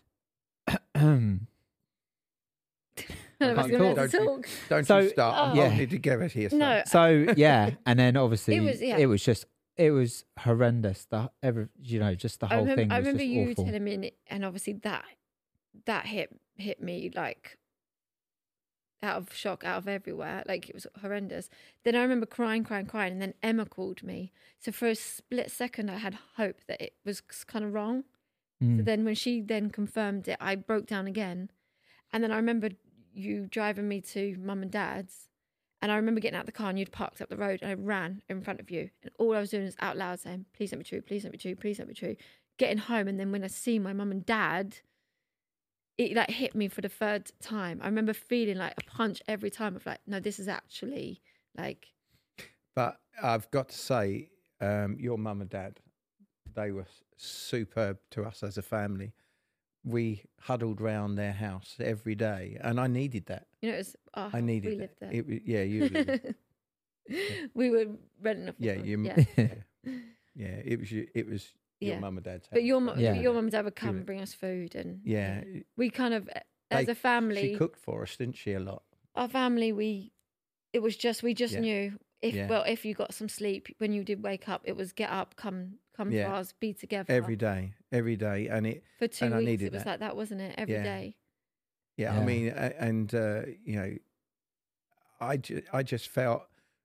I was can't going talk. to Don't you- talk. Don't So- you start. I'm Oh. holding it together here. son. No, So yeah. And then obviously It it was- was, yeah. it was just, it was horrendous. The, every, you know, just the I whole remember, thing I was remember just you awful. telling me, and, it, and obviously that that hit hit me like out of shock, out of everywhere. Like it was horrendous. Then I remember crying, crying, crying, and then Emma called me. So for a split second, I had hope that it was kind of wrong. So Mm. then when she then confirmed it, I broke down again. And then I remember you driving me to mum and dad's. And I remember getting out of the car and you'd parked up the road and I ran in front of you. And all I was doing was out loud saying, please don't be true, please don't be true, please don't be true. Getting home. And then when I see my mum and dad, it like hit me for the third time. I remember feeling like a punch every time of like, no, this is actually like, But I've got to say, um, your mum and dad, they were superb to us as a family. We huddled round their house every day, and I needed that. you know, it was our I house, needed we that. lived there. It was, yeah, you. lived- We were renting a yeah, floor. you. yeah. Yeah. yeah, it was. you- It was your Yeah. mum and dad's. But house. your mum, Yeah. your mum and dad would She come would- and bring us food, and Yeah, we kind of, as They- a family, she cooked for us, didn't she? A lot. our family, we, it was just we just Yeah. knew if Yeah. well if you got some sleep when you did wake up, it was get up, come come Yeah. to ours, be together Every day, every day, and it. for two and I weeks. needed It was that. like that, wasn't it? Every day. Yeah, Yeah. I mean, a- and uh, you know, I, ju- I just felt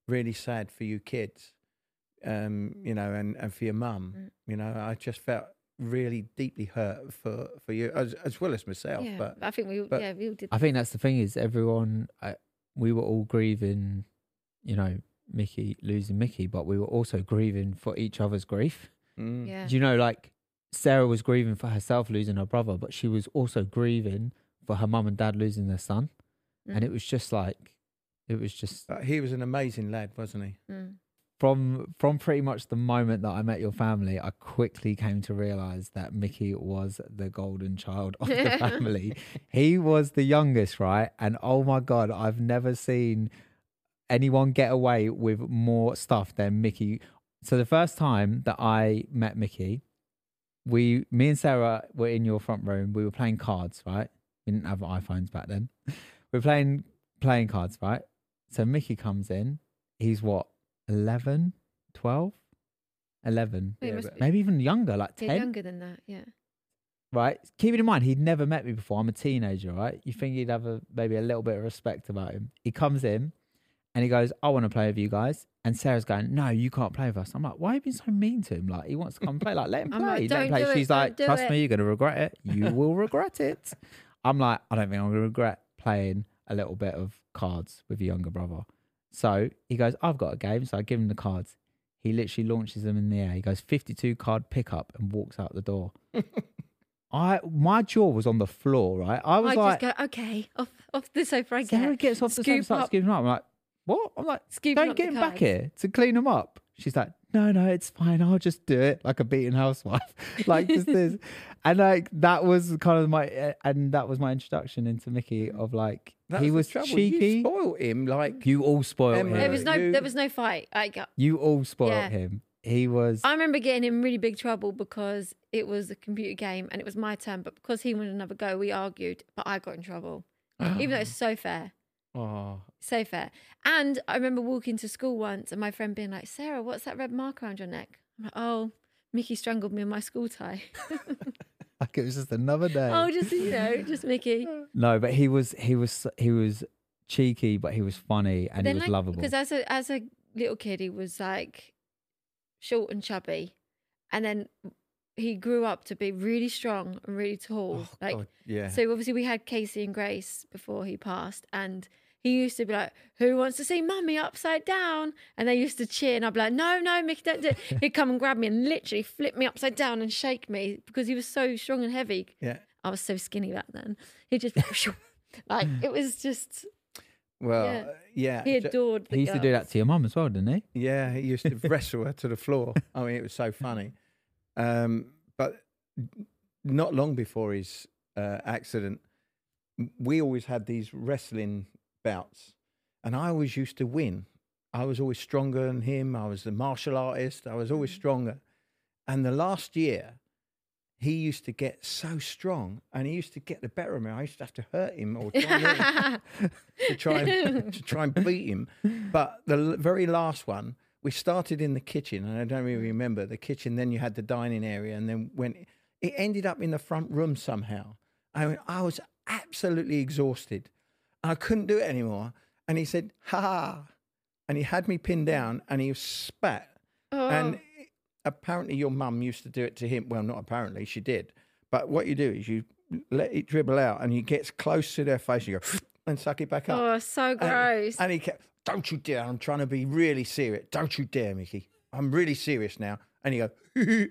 really sad for you kids, um, you know, and, and for your mum. Mm. You know, I just felt really deeply hurt for, for you, as as well as myself. Yeah, But I think we, but- yeah, we all did. I think that's the thing is everyone, uh, we were all grieving, you know, Mickey, losing Mickey, but we were also grieving for each other's grief. mm, Yeah. Do you know, like Sarah was grieving for herself losing her brother, but she was also grieving for her mum and dad losing their son. And it was just like, it was just but he was an amazing lad, wasn't he? Mm. from from pretty much the moment that I met your family, I quickly came to realize that Mickey was the golden child of the family. He was the youngest, right? And oh my God, I've never seen anyone get away with more stuff than Mickey. So the first time that I met Mickey, we, me and Sarah were in your front room. We were playing cards, right? We didn't have iPhones back then. We were playing playing cards, right? So Mickey comes in. He's what, eleven, twelve, eleven, He Yeah, must but- be- maybe even younger, like yeah, ten. younger than that. Yeah. Right? Keeping in mind, he'd never met me before. I'm a teenager, right? You think he'd have a maybe a little bit of respect about him. He comes in and he goes, I want to play with you guys. And Sarah's going, no, you can't play with us. I'm like, why are you being so mean to him? Like, he wants to come play. Like, let him I'm play. like, let him "Don't play. do it, She's don't like, do trust it." me, you're going to regret it. You will regret it. I'm like, I don't think I'm going to regret playing a little bit of cards with your younger brother. So he goes, I've got a game. So I give him the cards. He literally launches them in the air. He goes fifty-two card pickup and walks out the door. I my jaw was on the floor, right? I was I like, just go, okay, off off the sofa I Sarah get. gets off the sofa and scoop starts up- scooping up. I'm like, what? I'm like, Scooping don't up get the him back cards. here to clean them up. She's like, no, no, it's fine. I'll just do it like a beaten housewife. Like just this. And like, that was kind of my, uh, and that was my introduction into Mickey of like, That he the was trouble. cheeky. You spoiled him like You all spoiled Emma, him. There was no, You- there was no fight. Like, You all spoiled Yeah. him. He was. I remember getting in really big trouble because it was a computer game and it was my turn, but because he wanted another go, we argued. But I got in trouble, even though it's so fair, oh, so fair. And I remember walking to school once and my friend being like, "Sarah, what's that red mark around your neck?" I'm like, "Oh, Mickey strangled me in my school tie." Like it was just another day. Oh, just you know, just Mickey. No, but he was he was he was cheeky, but he was funny and he Then, was like, lovable. Because as a as a little kid, he was like short and chubby, and then he grew up to be really strong and really tall. oh like God, yeah. so, obviously, we had Casey and Grace before he passed, and he used to be like, "Who wants to see Mummy upside down?" And they used to cheer, and I'd be like, "No, no, Mickey, don't do it." He'd come and grab me and literally flip me upside down and shake me because he was so strong and heavy. yeah. I was so skinny back then. He'd just like it was just. Well, Yeah. uh, yeah. He ju- adored. The he used to do girls. that to your mum as well, didn't he? Yeah, he used to wrestle her to the floor. I mean, it was so funny. Um, but not long before his uh, accident, m- we always had these wrestling bouts, and I always used to win. I was always stronger than him. I was the martial artist. I was always stronger. And the last year, he used to get so strong, and he used to get the better of me. I used to have to hurt him or try and hurt him to try and to try and beat him. But the l- very last one, we started in the kitchen, and I don't really remember the kitchen. Then you had the dining area, and then when it ended up in the front room somehow, I mean, I was absolutely exhausted. I couldn't do it anymore. And he said, "Ha ha," and he had me pinned down, and he spat. Oh. And apparently, your mum used to do it to him. Well, not apparently, she did. But what you do is you let it dribble out, and he gets close to their face, and you go and suck it back up. Oh, so And- gross. And, he kept, "Don't you dare! I'm trying to be really serious. Don't you dare, Mickey. I'm really serious now." And he go,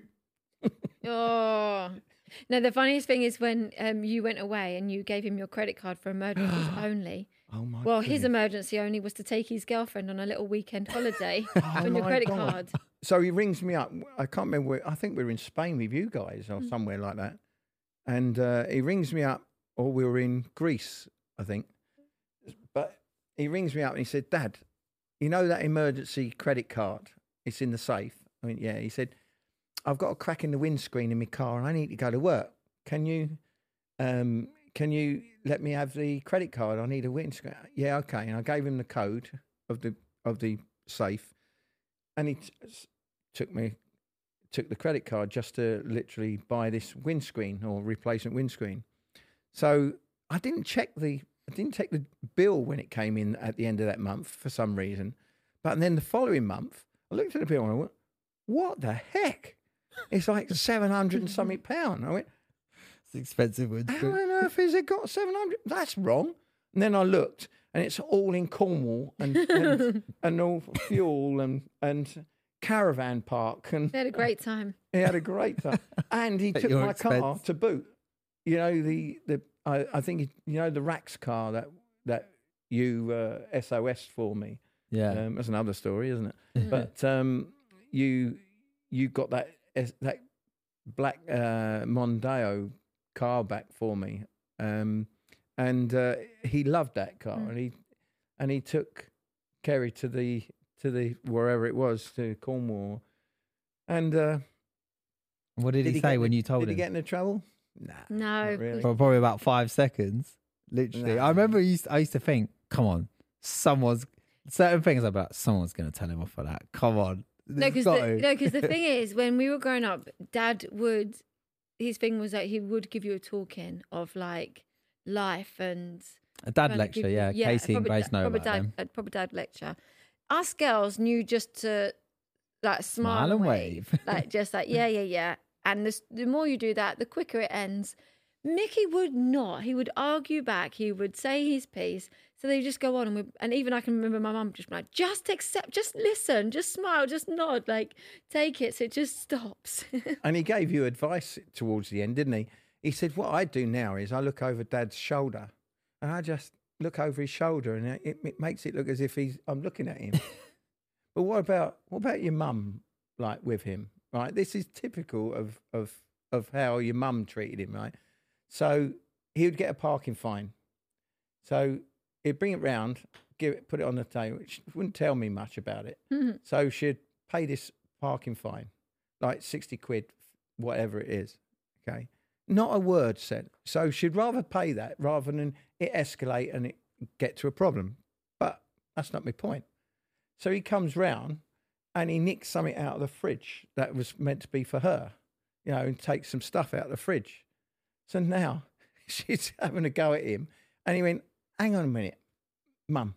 Oh. No, the funniest thing is when um, you went away and you gave him your credit card for emergencies only. "Oh my!" Well, his goodness." emergency only was to take his girlfriend on a little weekend holiday Oh on your my credit God. card. So he rings me up. I can't remember. Where, I think we were in Spain with you guys or Mm. somewhere like that. And uh, he rings me up, or we were in Greece, I think. But he rings me up and he said, "Dad, you know that emergency credit card? It's in the safe." I mean, yeah. He said, "I've got a crack in the windscreen in my car and I need to go to work. Can you, um, can you let me have the credit card? I need a windscreen." Yeah, okay. And I gave him the code of the of the safe, and he t- s- took me took the credit card just to literally buy this windscreen or replacement windscreen. So I didn't check the I didn't check the bill when it came in at the end of that month for some reason. But then the following month, I looked at the bill and I went, what the heck? It's like seven hundred and something pound. I went, It's expensive. With how on earth has it got seven hundred? That's wrong. And then I looked, and it's all in Cornwall and and, and all fuel and and caravan park. And They had a great time. he had a great time. And he At took your my car expense. to boot. You know, the, the I, I think, he- you know, the Rax car that, that you uh, S O S for me. Yeah. Um, that's another story, isn't it? But um, you you got that that black uh, Mondeo car back for me, um, and uh, he loved that car, Mm. and he and he took Kerry to the to the wherever it was, to Cornwall, and uh, What did, he get say in- when you told did him? he get into trouble? Nah, No, not really. For probably about five seconds. Literally. Nah. I remember I used, I used to think, come on, someone's, certain things I'd be like, someone's going to tell him off for that. Come on. No, It's because got the, to. no, 'cause the thing is, when we were growing up, Dad would, his thing was that he would give you a talking of like life and A dad trying to lecture, give you- yeah. Casey and proper Grace da- know proper about dad, them. A proper dad lecture. Us girls knew just to like smile, Smile and wave, wave. like just like yeah, yeah, yeah. And the, the more you do that, the quicker it ends. Mickey would not. He would argue back. He would say his piece. So they just go on, and we, and even I can remember my mum just being like, just accept, just listen, just smile, just nod, like take it. So it just stops. And he gave you advice towards the end, didn't he? He said, what I do now is I look over Dad's shoulder, and I just look over his shoulder, and it, it makes it look as if he's I'm looking at him. But what about what about your mum, like with him, right? This is typical of of of how your mum treated him, right? So he would get a parking fine. So he'd bring it round, give it, put it on the table. She wouldn't tell me much about it. So she'd pay this parking fine, like sixty quid, whatever it is. Okay. Not a word said. So she'd rather pay that rather than it escalate and it get to a problem. But that's not my point. So he comes round and he nicks something out of the fridge that was meant to be for her, you know, and takes some stuff out of the fridge. So now she's having a go at him. And he went, hang on a minute, Mum.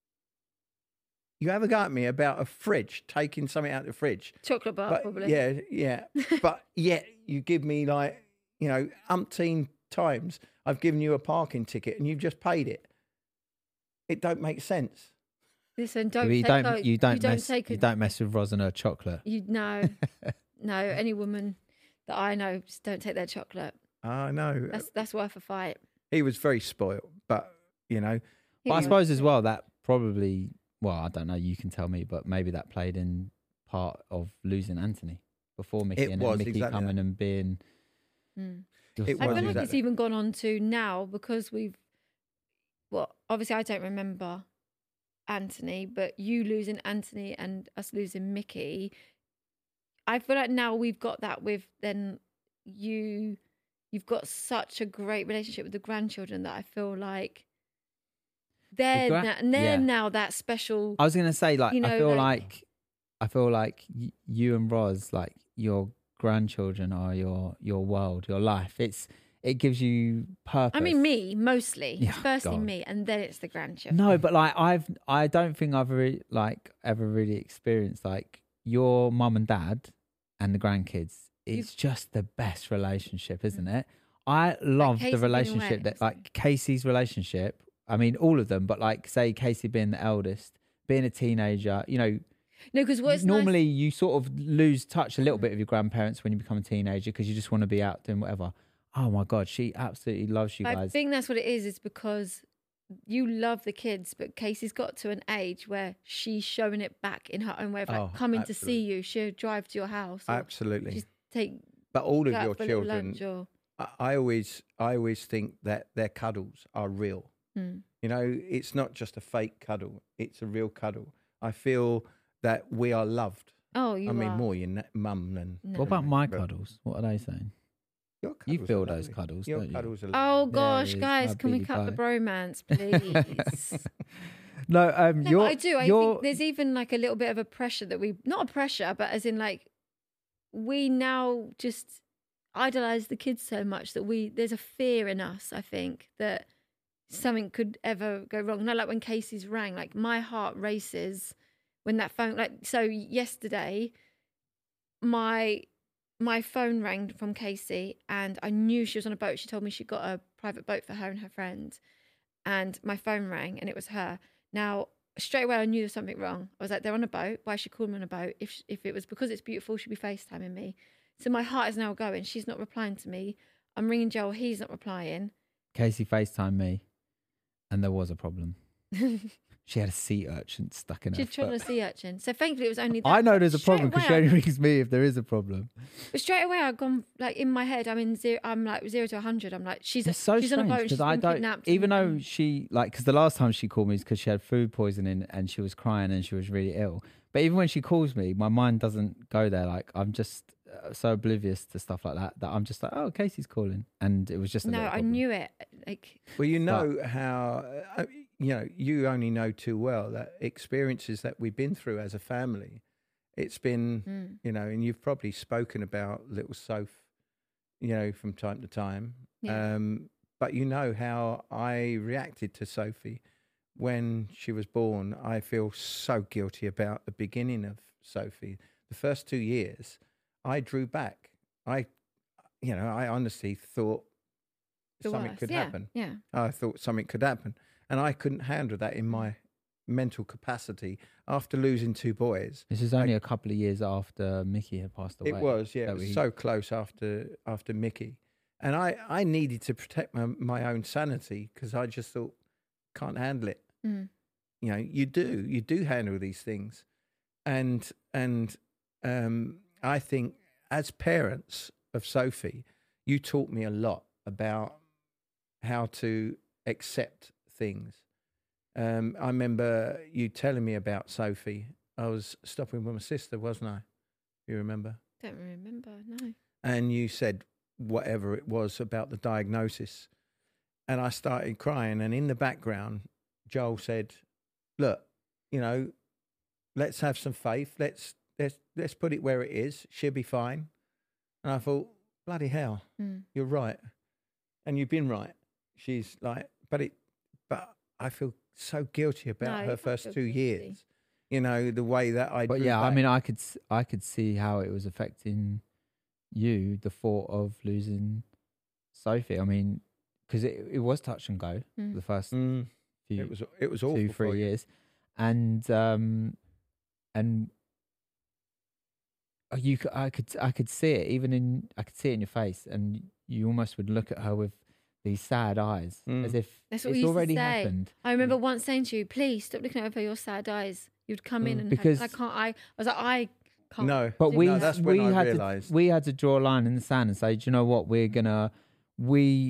You have a go at me about a fridge, taking something out of the fridge. Chocolate bar, But, probably. yeah, yeah. But yet you give me like, you know, umpteen times I've given you a parking ticket and you've just paid it. It don't make sense. Listen, don't But you take don't, a- you don't, mess, take a, you don't mess with Ros and her chocolate. You no, no. Any woman that I know, just don't take their chocolate. I know. That's that's worth a fight. He was very spoiled, but, you know, But I He- suppose as well that probably, well, I don't know, you can tell me, but maybe that played in part of losing Anthony before Mickey It and was, then Mickey exactly coming that. and being. Mm. just It I was feel like exactly. it's even gone on to now because we've. Well, obviously, I don't remember Anthony, but you losing Anthony and us losing Mickey. I feel like now we've got that with then you. You've got such a great relationship with the grandchildren that I feel like they're gra- na- and they're yeah. now that special. I was going to say, like, You know, I feel like- like, I feel like y- you and Ros, like, your grandchildren are your your world, your life. It's it gives you purpose. I mean, me mostly. Yeah, It's firstly God. me, and then it's the grandchildren. No, but like I've, I don't think I've really, like ever really experienced like your mum and dad and the grandkids. It's just the best relationship, isn't it? I love Casey the being relationship away, that so- like Casey's relationship. I mean, all of them, but like say Casey being the eldest, being a teenager, you know, No, because what's normally nice, you sort of lose touch a little bit with your grandparents when you become a teenager because you just want to be out doing whatever. Oh my God, she absolutely loves you I guys. think that's what it is. Is because you love the kids, but Casey's got to an age where she's showing it back in her own way of like Oh, coming to see absolutely. you. She'll drive to your house. Or Absolutely. Just take But all go of out your for a little children, lunch or, I, I always, I always think that their cuddles are real. Hmm. You know, it's not just a fake cuddle; it's a real cuddle. I feel that we are loved. Oh, you I mean, are. more your na- mum than. No. What about my But cuddles? What are they saying? Your You cuddles feel are those lovely. cuddles, Your don't you? cuddles are Oh lovely. gosh, is guys, my can we baby cut the pie. bromance, please? No, um, No, you're, but I do. I you're, think there's even like a little bit of a pressure that we, not a pressure, but as in like, we now just idolize the kids so much that we, there's a fear in us, I think, that something could ever go wrong. No, like when Casey's rang, like my heart races when that phone, like, so yesterday, my my phone rang from Casey, and I knew she was on a boat. She told me she got a private boat for her and her friend, and my phone rang, and it was her. Now, straight away, I knew there was something wrong. I was like, they're on a boat. Why should she call them on a boat? If if it was because it's beautiful, she'd be FaceTiming me. So my heart is now going. She's not replying to me. I'm ringing Joel. He's not replying. Casey FaceTimed me, and there was a problem. She had a sea urchin stuck in her She'd tried foot. a sea urchin. So thankfully, it was only that. I know there's a Straight problem because she away, only I- rings me if there is a problem. But straight away, I've gone, like, in my head, I'm in zero, I'm like zero to one hundred. I'm like, she's, It's so she's on a boat strange and she's because I been don't, kidnapped. even and- though she, like, because the last time she called me is because she had food poisoning and she was crying and she was really ill. But even when she calls me, my mind doesn't go there. Like, I'm just uh, so oblivious to stuff like that that I'm just like, oh, Casey's calling. And it was just a No, little I problem. knew it. Like, Well, you know how, uh, you know, you only know too well that experiences that we've been through as a family. It's been, mm, you know, and you've probably spoken about little Soph, you know, from time to time. Yeah. Um, but you know how I reacted to Sophie when she was born. I feel so guilty about the beginning of Sophie. The first two years, I drew back. I, you know, I honestly thought the something worst. could yeah, happen. Yeah. I thought something could happen. And I couldn't handle that in my mental capacity after losing two boys. This is only a couple of years after Mickey had passed away. It was, yeah. that It was we- so close after after Mickey. And I, I needed to protect my, my own sanity because I just thought, can't handle it. Mm. You know, you do. You do handle these things. And, and um, I think as parents of Sophie, you taught me a lot about how to accept things. Um, I remember you telling me about Sophie. I was stopping with my sister, wasn't I? You remember? Don't remember, no. And you said whatever it was about the diagnosis. And I started crying. And in the background, Joel said, look, you know, let's have some faith. Let's, let's, let's put it where it is. She'll be fine. And I thought, bloody hell, Mm. you're right. And you've been right. She's like, but it, but I feel so guilty about No, you her can't first feel two guilty. years. You know, the way that I. But drew yeah, I back. mean, I could, s- I could see how it was affecting you, the thought of losing Sophie. I mean, because it, it was touch and go Mm. the first Mm, few, it was it was awful two, for three you. years, and um, and you, c- I could, I could see it even in, I could see it in your face, and you almost would look at her with these sad eyes, Mm. as if That's what it's we used already to say. happened. I remember once saying to you, please stop looking over your sad eyes. You'd come in Mm. and Because- I can't, I, I was like, I can't. No, But do we, No, that. that's when we I had realised. to, we had to draw a line in the sand and say, do you know what, we're gonna, we,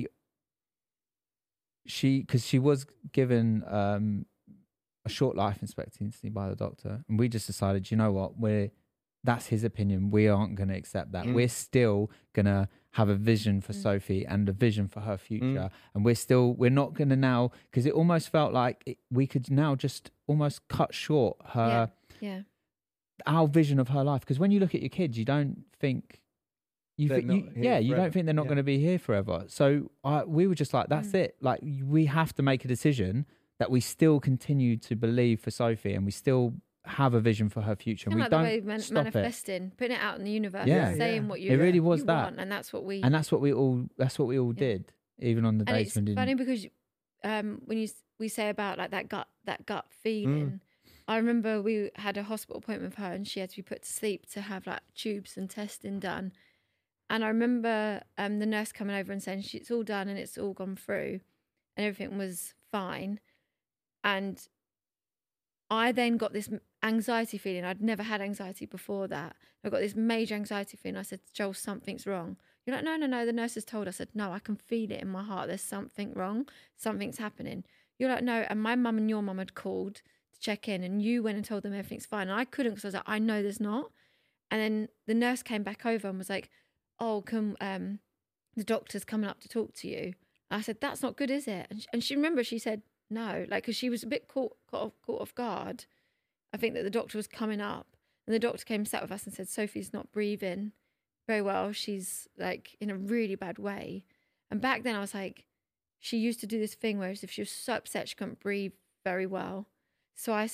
she, because she was given um, a short life expectancy by the doctor, and we just decided, you know what, we're, that's his opinion. We aren't going to accept that. Mm. We're still gonna have a vision for Mm. Sophie and a vision for her future, Mm. and we're still, we're not gonna now, because it almost felt like it, we could now just almost cut short her. Yeah. Our vision of her life, because when you look at your kids, you don't think you, They're thi- you not here yeah, you forever. don't think they're not Yeah. going to be here forever. So I, we were just like, that's Mm. it. Like, we have to make a decision that we still continue to believe for Sophie, and we still have a vision for her future. And Kind we of like the way don't man- stop manifesting, putting it out in the universe, Yeah. and saying Yeah. what you It really was you that. want, and that's what we. it, and that's what we all. That's what we all Yeah. did, even on the and days it's when we funny didn't. because um, when you s- we say about like that gut that gut Mm. feeling, I remember we had a hospital appointment with her, and she had to be put to sleep to have like tubes and testing done. And I remember um, the nurse coming over and saying, "It's all done and it's all gone through, and everything was fine." And I then got this anxiety feeling. I'd never had anxiety before that. I got this major anxiety feeling. I said, "Joel, something's wrong." You're like, "No, no, no." The nurse has told us. I said, "No, I can feel it in my heart. There's something wrong. Something's happening." You're like, "No." And my mum and your mum had called to check in, and you went and told them everything's fine. And I couldn't, because I was like, "I know there's not." And then the nurse came back over and was like, "Oh, can um, the doctor's coming up to talk to you." And I said, "That's not good, is it?" And she, and she remember she said no, like, because she was a bit caught caught off, caught off guard. I think that the doctor was coming up, and the doctor came, sat with us, and said, "Sophie's not breathing very well. She's like in a really bad way." And back then, I was like, she used to do this thing where if she was so upset she couldn't breathe very well. So I said,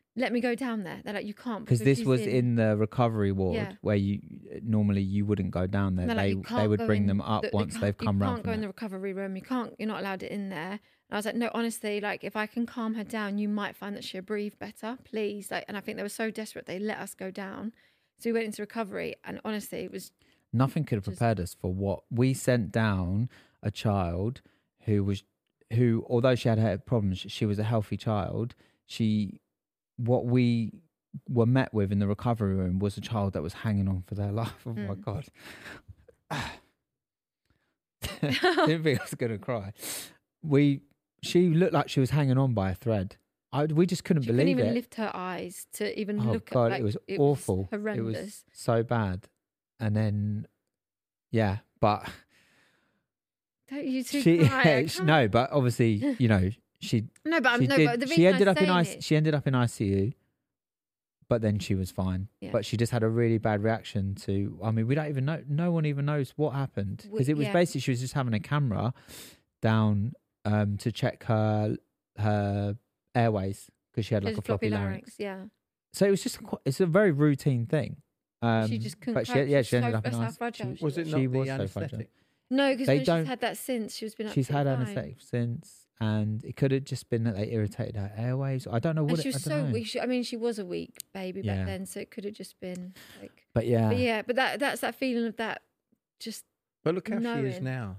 let me go down there. They're like, you can't. Because this she's was in the recovery ward Yeah. where you normally you wouldn't go down there. They're like, They you can't they would go bring in them up the- once you they've can't- come You round can't go from in it. the recovery room. You can't. You're not allowed it in there. And I was like, no, honestly, like if I can calm her down, you might find that she'll breathe better, please. Like, and I think they were so desperate they let us go down. So we went into recovery, and honestly, it was Nothing could have Just- prepared us for what we sent down. A child who was, who although she had had problems, she was a healthy child. She, what we were met with in the recovery room was a child that was hanging on for their life. Oh my Mm. god! Didn't think I was gonna cry. We, she looked like she was hanging on by a thread. I, we just couldn't she believe couldn't even it. lift her eyes to even Oh look god, at. Like, it was awful. horrendous. It was so bad. And then, yeah, but Don't you two she, cry? I she- can't. no, but obviously, you know, she no, but I'm she no, did. but the She reason ended I'm up in saying I, it- she ended up in I C U, but then she was fine. Yeah. But she just had a really bad reaction to. I mean, we don't even know. No one even knows what happened We- because it was yeah. basically she was just having a camera down um, to check her her airways because she had like There's a floppy larynx. larynx. Yeah, So it was just qu- it's a very routine thing. Um, she just couldn't. But she, cope. yeah, was she ended so, up in that's how I C U. fragile She- she Was it was. not She the was so fragile. anaesthetic? No, because They when don't- she's had that since, she was been. She's had absolutely fine. anaesthetic since, and it could have just been that they irritated her airways. I don't know what And it, she was I so don't know. weak. She, I mean, she was a weak baby Yeah. back then, so it could have just been like. But yeah, But yeah, but that that's that feeling of that. Just But look how she is knowing. now.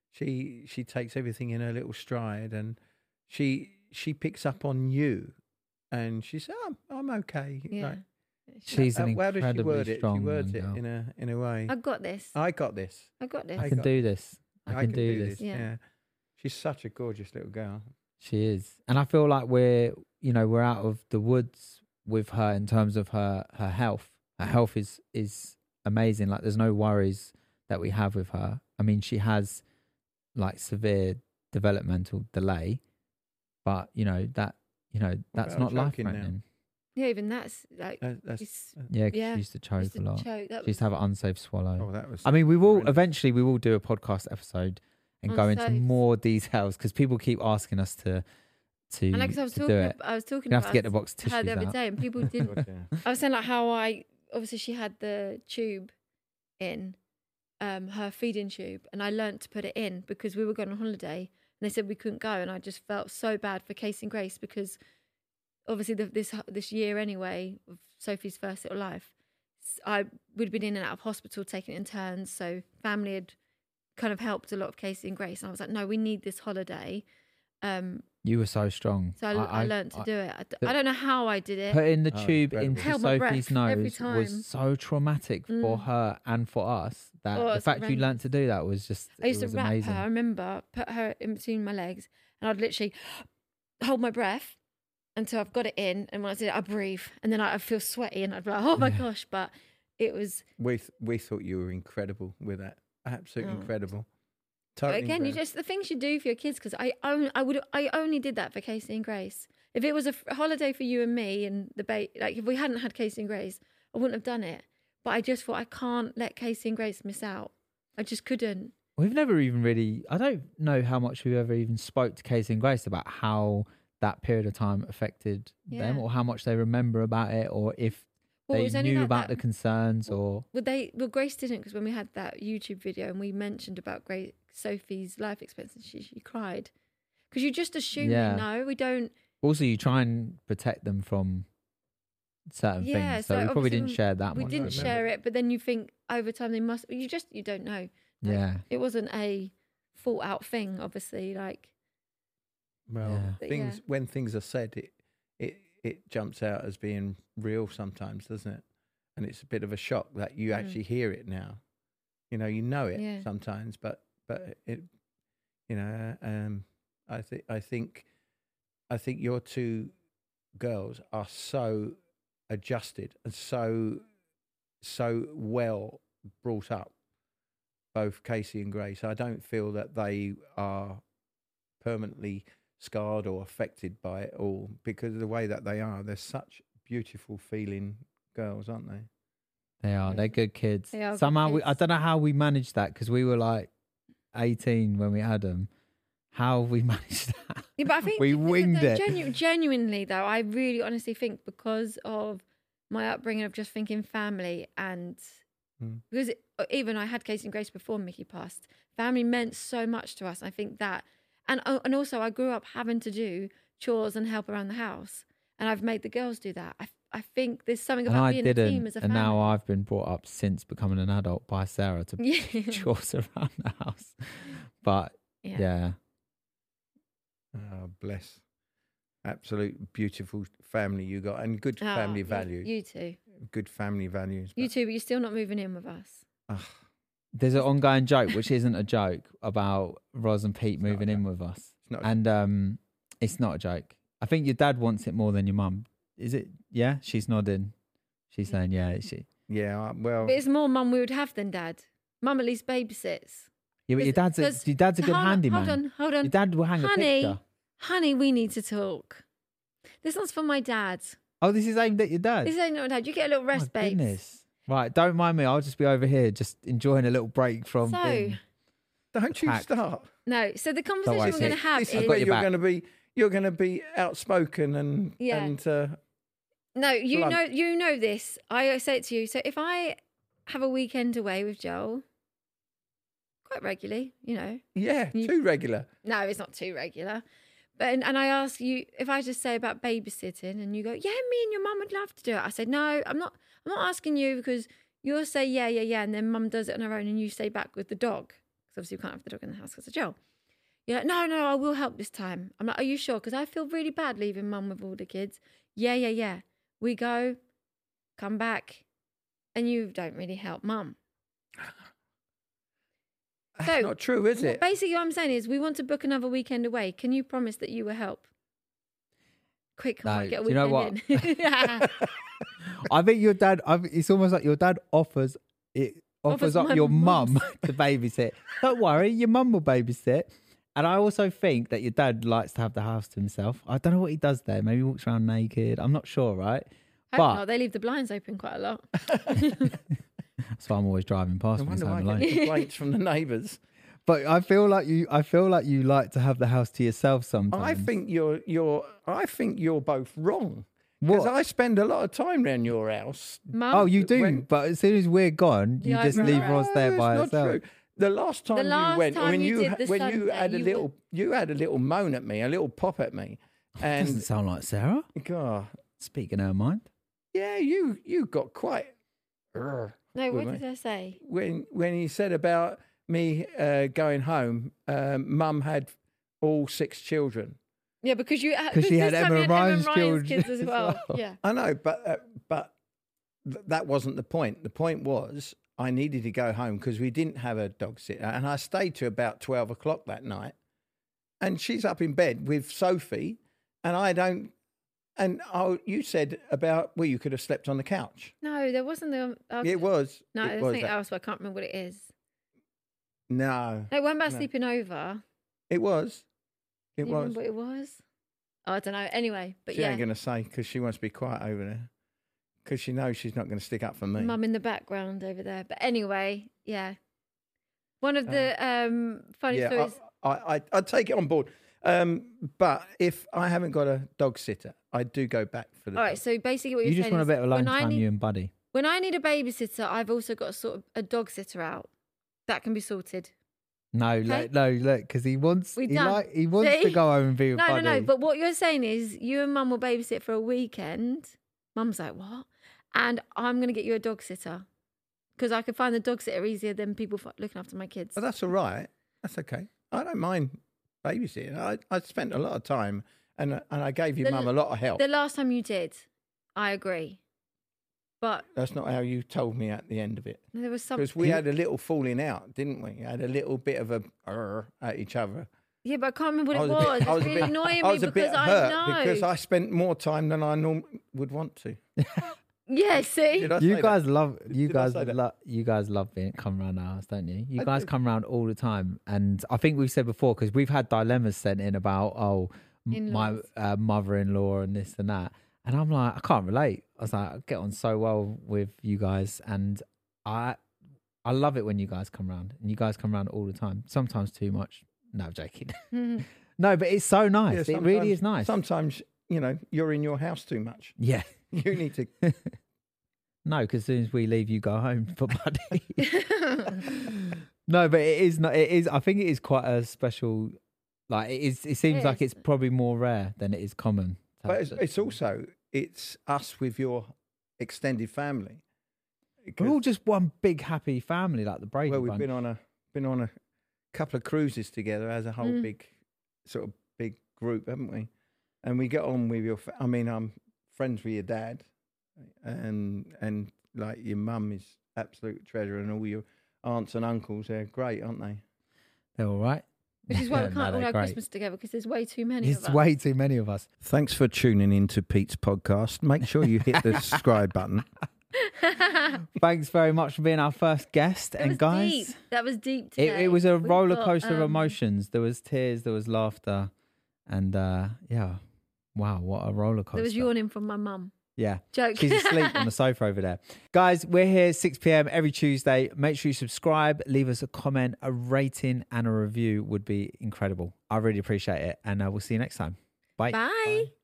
She she takes everything in her little stride, and she she picks up on you, and she says, "I'm I'm okay." yeah. Like, she's uh, an how does she incredibly word it? She strong words young it girl. in a in a way. I got this. I got this. I got this. I I can got- do this. I, can, do, this. Yeah. Yeah. She's such a gorgeous little girl. She is, and I feel like we're, you know, we're out of the woods with her in terms of her her health. Her health is is amazing. Like, there's no worries that we have with her. I mean, she has like severe developmental delay, but you know that you know that's about not life choking now? threatening. Yeah, even that's like. That, that's it's- Yeah, 'cause Yeah, she used to choke just a lot. choke. That She used to have an unsafe swallow. oh, that was. I mean, we will horrendous. eventually we will do a podcast episode and On go into saves. more details because people keep asking us to to, And like, 'cause I was to do talking, it. I was talking You're gonna have about to get the box her the tissues other out. day, and people didn't. God, yeah. I was saying like how I obviously she had the tube in, um, her feeding tube, and I learnt to put it in because we were going on holiday, and they said we couldn't go, and I just felt so bad for Casey and Grace because obviously the, this this year anyway of Sophie's first little life, s- I would have been in and out of hospital taking it in turns, so family had kind of helped a lot of Casey and Grace, and I was like, no, we need this holiday. Um, You were so strong. so I, I, learnt to I- do it. I, d- but- I don't know how I did it. Putting the Oh, tube incredible. into Held my Sophie's breath every nose time. was so traumatic for Mm. her and for us that Oh, the it's fact you learnt horrendous. to do that was just I used it to was wrap amazing. her. I remember, put her in between my legs, and I'd literally hold my breath until I've got it in. And when I did it, I breathe, and then I, I feel sweaty, and I'd be like, "Oh my Yeah. gosh!" But it was We th- we thought you were incredible with that. Absolutely Oh. incredible. but Totally again, you incredible. just the things you do for your kids. Because I only, I would, I only did that for Casey and Grace. If it was a f- holiday for you and me and the ba- like, if we hadn't had Casey and Grace, I wouldn't have done it. But I just thought I can't let Casey and Grace miss out. I just couldn't. We've never even really. I don't know how much we've ever even spoke to Casey and Grace about how that period of time affected them, Yeah. or how much they remember about it, or if Well, it they was only knew that- about that- the concerns, or Well, they well Grace didn't, because when we had that YouTube video and we mentioned about Grace Sophie's life expectancy, she, she cried because you just assume Yeah. they know. We don't. also you try and protect them from certain Yeah, things. So, so we probably obviously didn't share that we one. didn't I remember. share it, but then you think over time they must. You just you don't know. Like, Yeah. it wasn't a thought out thing. Obviously, like Well, Yeah. But things yeah. when things are said, it it it jumps out as being real sometimes, doesn't it? And it's a bit of a shock that you Mm. actually hear it now. You know, you know it Yeah. sometimes, but but it, you know, um, I think I think I think your two girls are so adjusted and so so well brought up, both Casey and Grace. I don't feel that they are permanently scarred or affected by it all because of the way that they are. They're such beautiful feeling girls, aren't they? They are. They're good kids. They are good Somehow, we, I kids. don't know how we managed that because we were like eighteen when we had them. how have we managed that? Yeah, but I think we winged no, it. Genu- genuinely, though, I really honestly think because of my upbringing of just thinking family and Mm. because it, even I had Casey and Grace before Mickey passed, family meant so much to us. I think that, and oh, and also I grew up having to do chores and help around the house, and I've made the girls do that. I I think there's something And about I being didn't, a team as a and family. now I've been brought up since becoming an adult by Sarah to Yeah. chores around the house. But Yeah. yeah. Oh, bless. Absolute beautiful family you got, and good Oh, family you- values. You too. Good family values. You but- too, but you're still not moving in with us. Ugh. There's an ongoing joke, which isn't a joke, about Roz and Pete not a moving in joke. with us. It's not a And um, it's not a joke. I think your dad wants it more than your mum. Is it? Yeah? She's nodding. She's saying, yeah. Is she? Yeah, I- well, But it's more mum we would have than dad. Mum at least babysits. Yeah, but your dad's a, 'Cause- your dad's a good hold on, handyman. Hold on, hold on. Your dad will hang honey, a picture. honey, we need to talk. This one's for my dad. Oh, this is aimed at your dad? This ain't not dad. You get a little rest, My babes. goodness. Right, don't mind me. I'll just be over here just enjoying a little break from So, being... don't you packed. start. no. So the conversation worry, we're going to sis. have This is is got where your you're back. going to be. You're going to be outspoken and Yeah. and uh, no. You blunt. know, you know this. I say it to you. So if I have a weekend away with Joel, quite regularly, you know. yeah, You- too regular. No, it's not too regular. But and, and I ask you if I just say about babysitting, and you go, "Yeah, me and your mum would love to do it." I said, "No, I'm not. I'm not asking you because you'll say yeah, yeah, yeah, and then mum does it on her own, and you stay back with the dog because obviously we can't have the dog in the house because of Joel." You're like, "No, no, I will help this time." I'm like, "Are you sure?" Because I feel really bad leaving mum with all the kids. Yeah, yeah, yeah. We go, come back, and you don't really help mum. That's So, not true, is Well, it? basically, what I'm saying is, we want to book another weekend away. Can you promise that you will help? Quick, I No, might get a do you know weekend in. I think your dad, I think it's almost like your dad offers it offers, Offers up my your mum mums. to babysit. Don't worry, your mum will babysit. And I also think that your dad likes to have the house to himself. I don't know what he does there. Maybe he walks around naked. I'm not sure, right? Hope But not. They leave the blinds open quite a lot. that's why I'm always driving past I when he's wonder why home I alone. get complaints from the neighbours. But I feel like you, I feel like you like to have the house to yourself sometimes. I think you're you're. I think you're both wrong. Because What? I spend a lot of time around your house. Mum, Oh, you do. when- But as soon as we're gone, you Yeah, I just remember leave that. Roz there No, by it's not herself. true. The last time last you went, time when you you, did ha- the when you Sunday, had a you little, were- you had a little moan at me, a little pop at me, and Doesn't sound like Sarah. God, Speaking her mind. yeah, you you got quite. Urgh, no, what with did me. I say? when when he said about me uh, going home, um, Mum had all six children. Yeah, because you 'Cause she had this time Emma you Ryan's Ryan's children kids as as well. well. Yeah. I know, but uh, but th- that wasn't the point. The point was I needed to go home because we didn't have a dog sitter, and I stayed to about twelve o'clock that night. And she's up in bed with Sophie, and I don't. And oh, you said about well, you could have slept on the couch. No, there wasn't the. I was- It was. No, it there's was something that. else, but I can't remember what it is. No, No, it wasn't about No. sleeping over. it was. It Do you was. remember what it was? Oh, I don't know. Anyway, but She yeah, ain't going to say because she wants to be quiet over there. Because she knows she's not going to stick up for me. mum in the background over there. But anyway, yeah. One of the um, funny yeah, stories. I, I, I, I take it on board. Um, but if I haven't got a dog sitter, I do go back for the All right, dog. so basically what You you're just saying want a is bit of alone when I time, need, you and Buddy. when I need a babysitter, I've also got a sort of a dog sitter out. That can be sorted. No, Okay. look, no, look, because he wants, We he done. like, he wants See? to go home and be with No, Buddy. no, no. But what you're saying is you and mum will babysit for a weekend. Mum's like, what? And I'm going to get you a dog sitter because I can find the dog sitter easier than people f- looking after my kids. Well, that's all right. That's okay. I don't mind babysitting. I, I spent a lot of time and, and I gave your The- mum a lot of help. The last time you did, I agree. But That's not how you told me at the end of it. there was something. Because we had a little falling out, didn't we? Had a little bit of a "Arr" at each other. Yeah, but I can't remember what I it was was. a bit, It's I was a really bit, annoying I me was a because bit I hurt know. because I spent more time than I norm- would want to. Yeah, see? Did I You say guys that? love you Did I guys say that? love you guys love being come around our house, don't you? You I guys do. come around all the time, and I think we've said before because we've had dilemmas sent in about oh m- my In-laws. uh, mother-in-law and this and that, and I'm like I can't relate. I was like I get on so well with you guys, and I I love it when you guys come around, and you guys come around all the time. Sometimes too much, No, I'm joking. No, but it's so nice. Yeah, it really sometimes- is nice. Sometimes, you know, you're in your house too much. Yeah. You need to. No, because as soon as we leave, you go home for buddy. No, but it is not. It is. I think it is quite a special. Like it is. It seems It like is. it's probably more rare than it is common. to But have it's, such- it's also it's us with your extended family. we're all just one big happy family, like the Brady Well, we've Bunch. been on a been on a couple of cruises together as a whole Mm. big sort of big group, haven't we? And we get on with your. fa- I mean, I'm friends with your dad, and and like your mum is absolute treasure, and all your aunts and uncles. They're great, aren't they? They're all right. Which is why Yeah, we no, can't all they're have great. Christmas together because there's way too many It's of us. way too many of us. Thanks for tuning in to Pete's podcast. Make sure you hit the subscribe button. Thanks very much for being our first guest. That and was guys, deep. That was deep it, today. it was a We've roller got, coaster of um, emotions. There was tears, there was laughter, and uh, yeah, wow, what a roller coaster! There was yawning from my mum. Yeah, Joke. she's asleep on the sofa over there. Guys, we're here six p.m. every Tuesday. Make sure you subscribe, leave us a comment, a rating, and a review would be incredible. I really appreciate it, and uh, we'll see you next time. Bye. Bye.